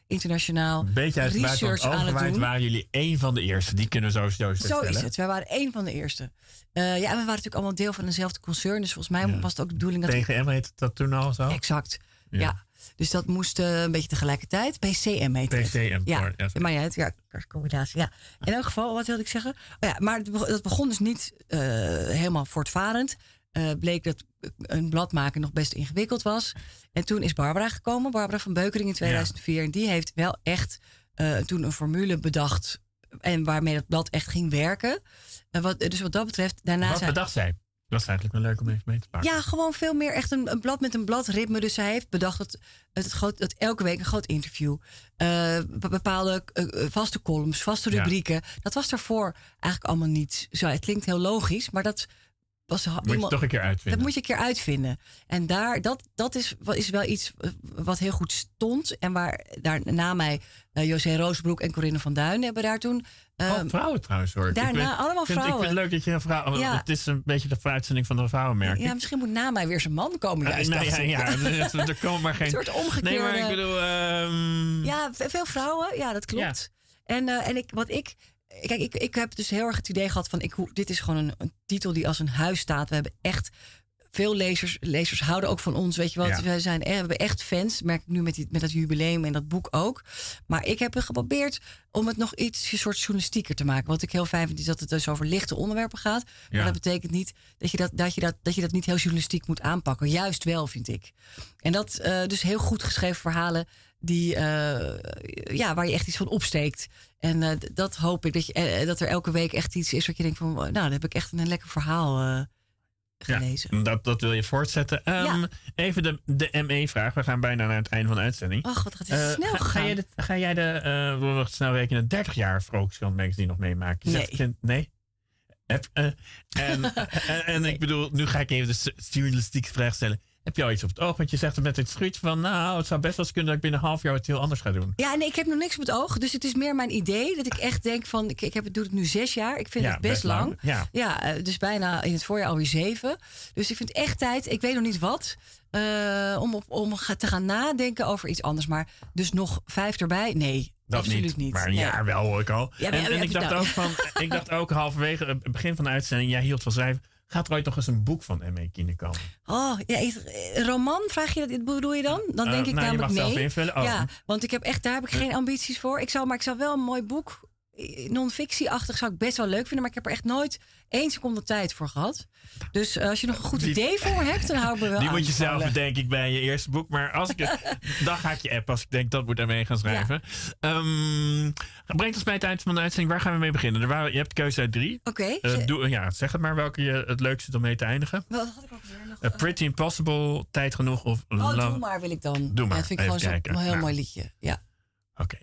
internationaal Een beetje uit het research buitenland aan het overgewaaid doen. waren jullie één van de eerste. Die kunnen we sowieso Zo stellen. is het. Wij waren één van de eerste. Uh, ja, en we waren natuurlijk allemaal deel van dezelfde concern. Dus volgens mij Ja. was het ook de bedoeling dat... T G M heette dat toen al zo? Exact, ja. Ja. Dus dat moest uh, een beetje tegelijkertijd. P C M heette het. P C M, Ja, sorry. Ja, maar ja, het ja, combinatie. Ja. In elk geval, wat wilde ik zeggen? Oh ja, maar het begon- dat begon dus niet uh, helemaal voortvarend. Uh, bleek dat een blad maken nog best ingewikkeld was. En toen is Barbara gekomen, Barbara van Beukering in tweeduizend vier. Ja. En die heeft wel echt uh, toen een formule bedacht. En waarmee dat blad echt ging werken. Uh, wat, dus wat dat betreft, daarna Wat zij... bedacht zij? Dat is eigenlijk wel leuk om even mee te pakken. Ja, gewoon veel meer echt een, een blad met een bladritme. Dus zij heeft bedacht dat, het groot, dat elke week een groot interview. Uh, bepaalde uh, vaste columns, vaste rubrieken. Ja. Dat was daarvoor eigenlijk allemaal niet zo. Het klinkt heel logisch, maar dat was moet iemand, je toch een keer uitvinden. Dat moet je een keer uitvinden. En daar, dat, dat is, is wel iets wat heel goed stond. En waar daar na mij uh, José Roosbroek en Corinne van Duin hebben daar toen... Um, oh, vrouwen trouwens hoor. Daarna ik vind, allemaal vind, vrouwen. Ik vind het leuk dat je een vrouw... Ja. Het is een beetje de uitzending van de vrouwenmerk. Ja, misschien moet na mij weer zijn man komen. Juist, uh, nee, ja, ja, er komen maar geen... Een soort omgekeerde... Nee, maar ik bedoel... Um... Ja, veel vrouwen. Ja, dat klopt. Ja. En, uh, en ik, wat ik... Kijk, ik, ik heb dus heel erg het idee gehad van... Ik, dit is gewoon een, een titel die als een huis staat. We hebben echt... Veel lezers, lezers houden ook van ons, weet je wat? Ja. We, zijn, we hebben echt fans, merk ik nu met, die, met dat jubileum en dat boek ook. Maar ik heb geprobeerd om het nog iets een soort journalistieker te maken. Wat ik heel fijn vind is dat het dus over lichte onderwerpen gaat. Ja. Maar dat betekent niet dat je dat, dat, je dat, dat je dat niet heel journalistiek moet aanpakken. Juist wel, vind ik. En dat uh, dus heel goed geschreven verhalen die, uh, ja, waar je echt iets van opsteekt. En uh, dat hoop ik, dat, je, uh, dat er elke week echt iets is wat je denkt van... nou, dan heb ik echt een lekker verhaal... Uh, Gelezen. Ja, dat, dat wil je voortzetten. Um, ja. Even de, de M E-vraag. We gaan bijna naar het einde van de uitzending. Ach, wat gaat het uh, snel ga, ga, jij de, ga jij de, uh, we nog snel rekenen, dertig jaar Volkskrant Magazine nog meemaken? Nee. Zegt, nee? Heb, uh, en, en, en nee. Ik bedoel, nu ga ik even de journalistieke vraag stellen. Heb je al iets op het oog? Want je zegt er met het schuurtje van... nou, het zou best wel eens kunnen dat ik binnen een half jaar het heel anders ga doen. Ja, nee, ik heb nog niks op het oog. Dus het is meer mijn idee dat ik echt denk van... ik, ik heb het, doe het nu zes jaar. Ik vind ja, het best, best lang. lang. Ja. ja, dus bijna in het voorjaar alweer zeven. Dus ik vind echt tijd, ik weet nog niet wat... Uh, om, op, om te gaan nadenken over iets anders. Maar dus nog vijf erbij? Nee, dat absoluut niet. niet. Maar een nee. jaar wel hoor ik al. Ja, en en ik, dacht ook van, ik dacht ook halverwege het begin van de uitzending... jij hield van schrijven... gaat er ooit nog eens een boek van M E Kine komen? Oh, ja, een roman, vraag je dat, bedoel je dan? Dan denk uh, ik nou, namelijk je mag nee. Zelf invullen. Oh. Ja, want ik heb echt, daar heb ik geen ambities voor. Ik zou, maar ik zou wel een mooi boek, non-fictie-achtig, zou ik best wel leuk vinden. Maar ik heb er echt nooit één seconde tijd voor gehad. Dus uh, als je nog een goed die, idee voor me hebt, dan hou ik me wel Die aan moet je zelf vallen. bedenken ik bij je eerste boek. Maar als ik het, dan ga ik je app als ik denk dat moet er mee gaan schrijven. Ja. Um, brengt ons bij het eind van de uitzending. Waar gaan we mee beginnen? Er waren, je hebt keuze uit drie. Oké. Okay, uh, ja, zeg het maar welke je het leukste is om mee te eindigen. Wat had ik ook weer nog? Uh, Pretty Impossible, Tijd Genoeg of Oh, Love. Doe Maar wil ik dan. Doe Maar. Ja, dat vind ik even gewoon kijken. zo'n heel nou. mooi liedje. Ja. Oké.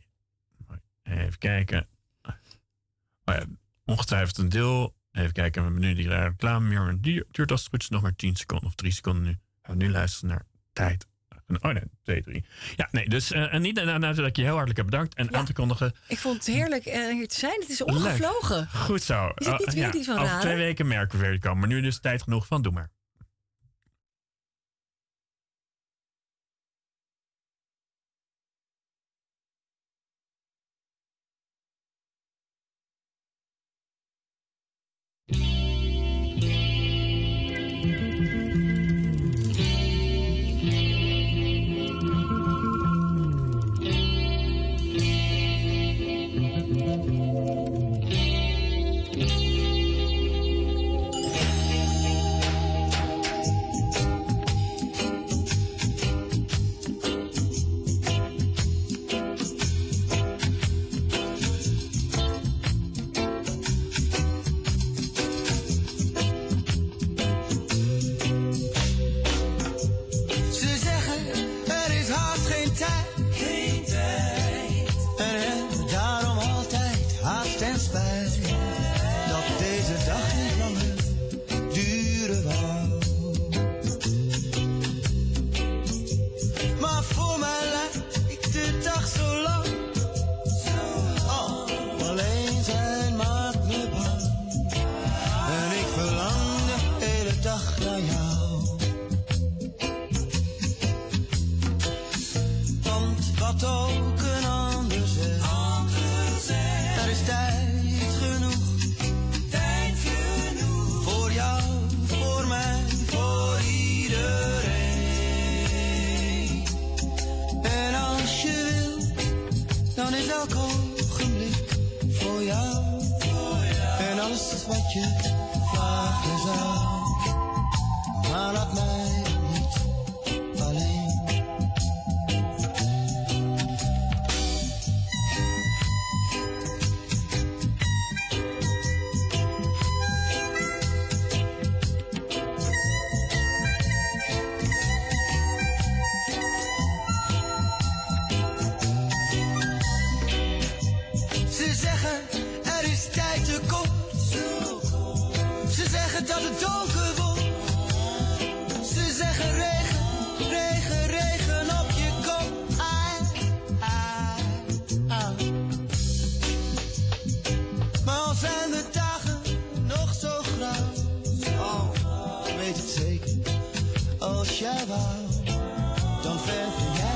Okay. Even kijken. Oh ja, ongetwijfeld een deel. Even kijken, mijn menu die reclame meer. Maar die duurt als het goed is nog maar tien seconden of drie seconden nu. Gaan we nu luisteren naar tijd. Oh nee, twee, drie. Ja, nee, dus uh, niet nou, nou, dat ik je heel hartelijk heb bedankt. En ja, aan te kondigen. Ik vond het heerlijk uh, hier te zijn. Het is ongevlogen. Leuk. Goed zo. Is het niet weer uh, iets van ja, over twee weken merken we weer komen. Maar nu dus tijd genoeg van Doe Maar. wat je vragen zou. Maar laat mij niet alleen. Ze zeggen er is tijd te kort. Ze zeggen dat het donker wordt. Ze zeggen regen, regen, regen op je kop. Ah, ah, ah. Maar al zijn de dagen nog zo grauw. Oh, ik weet het zeker. Als jij wou, dan verf jij.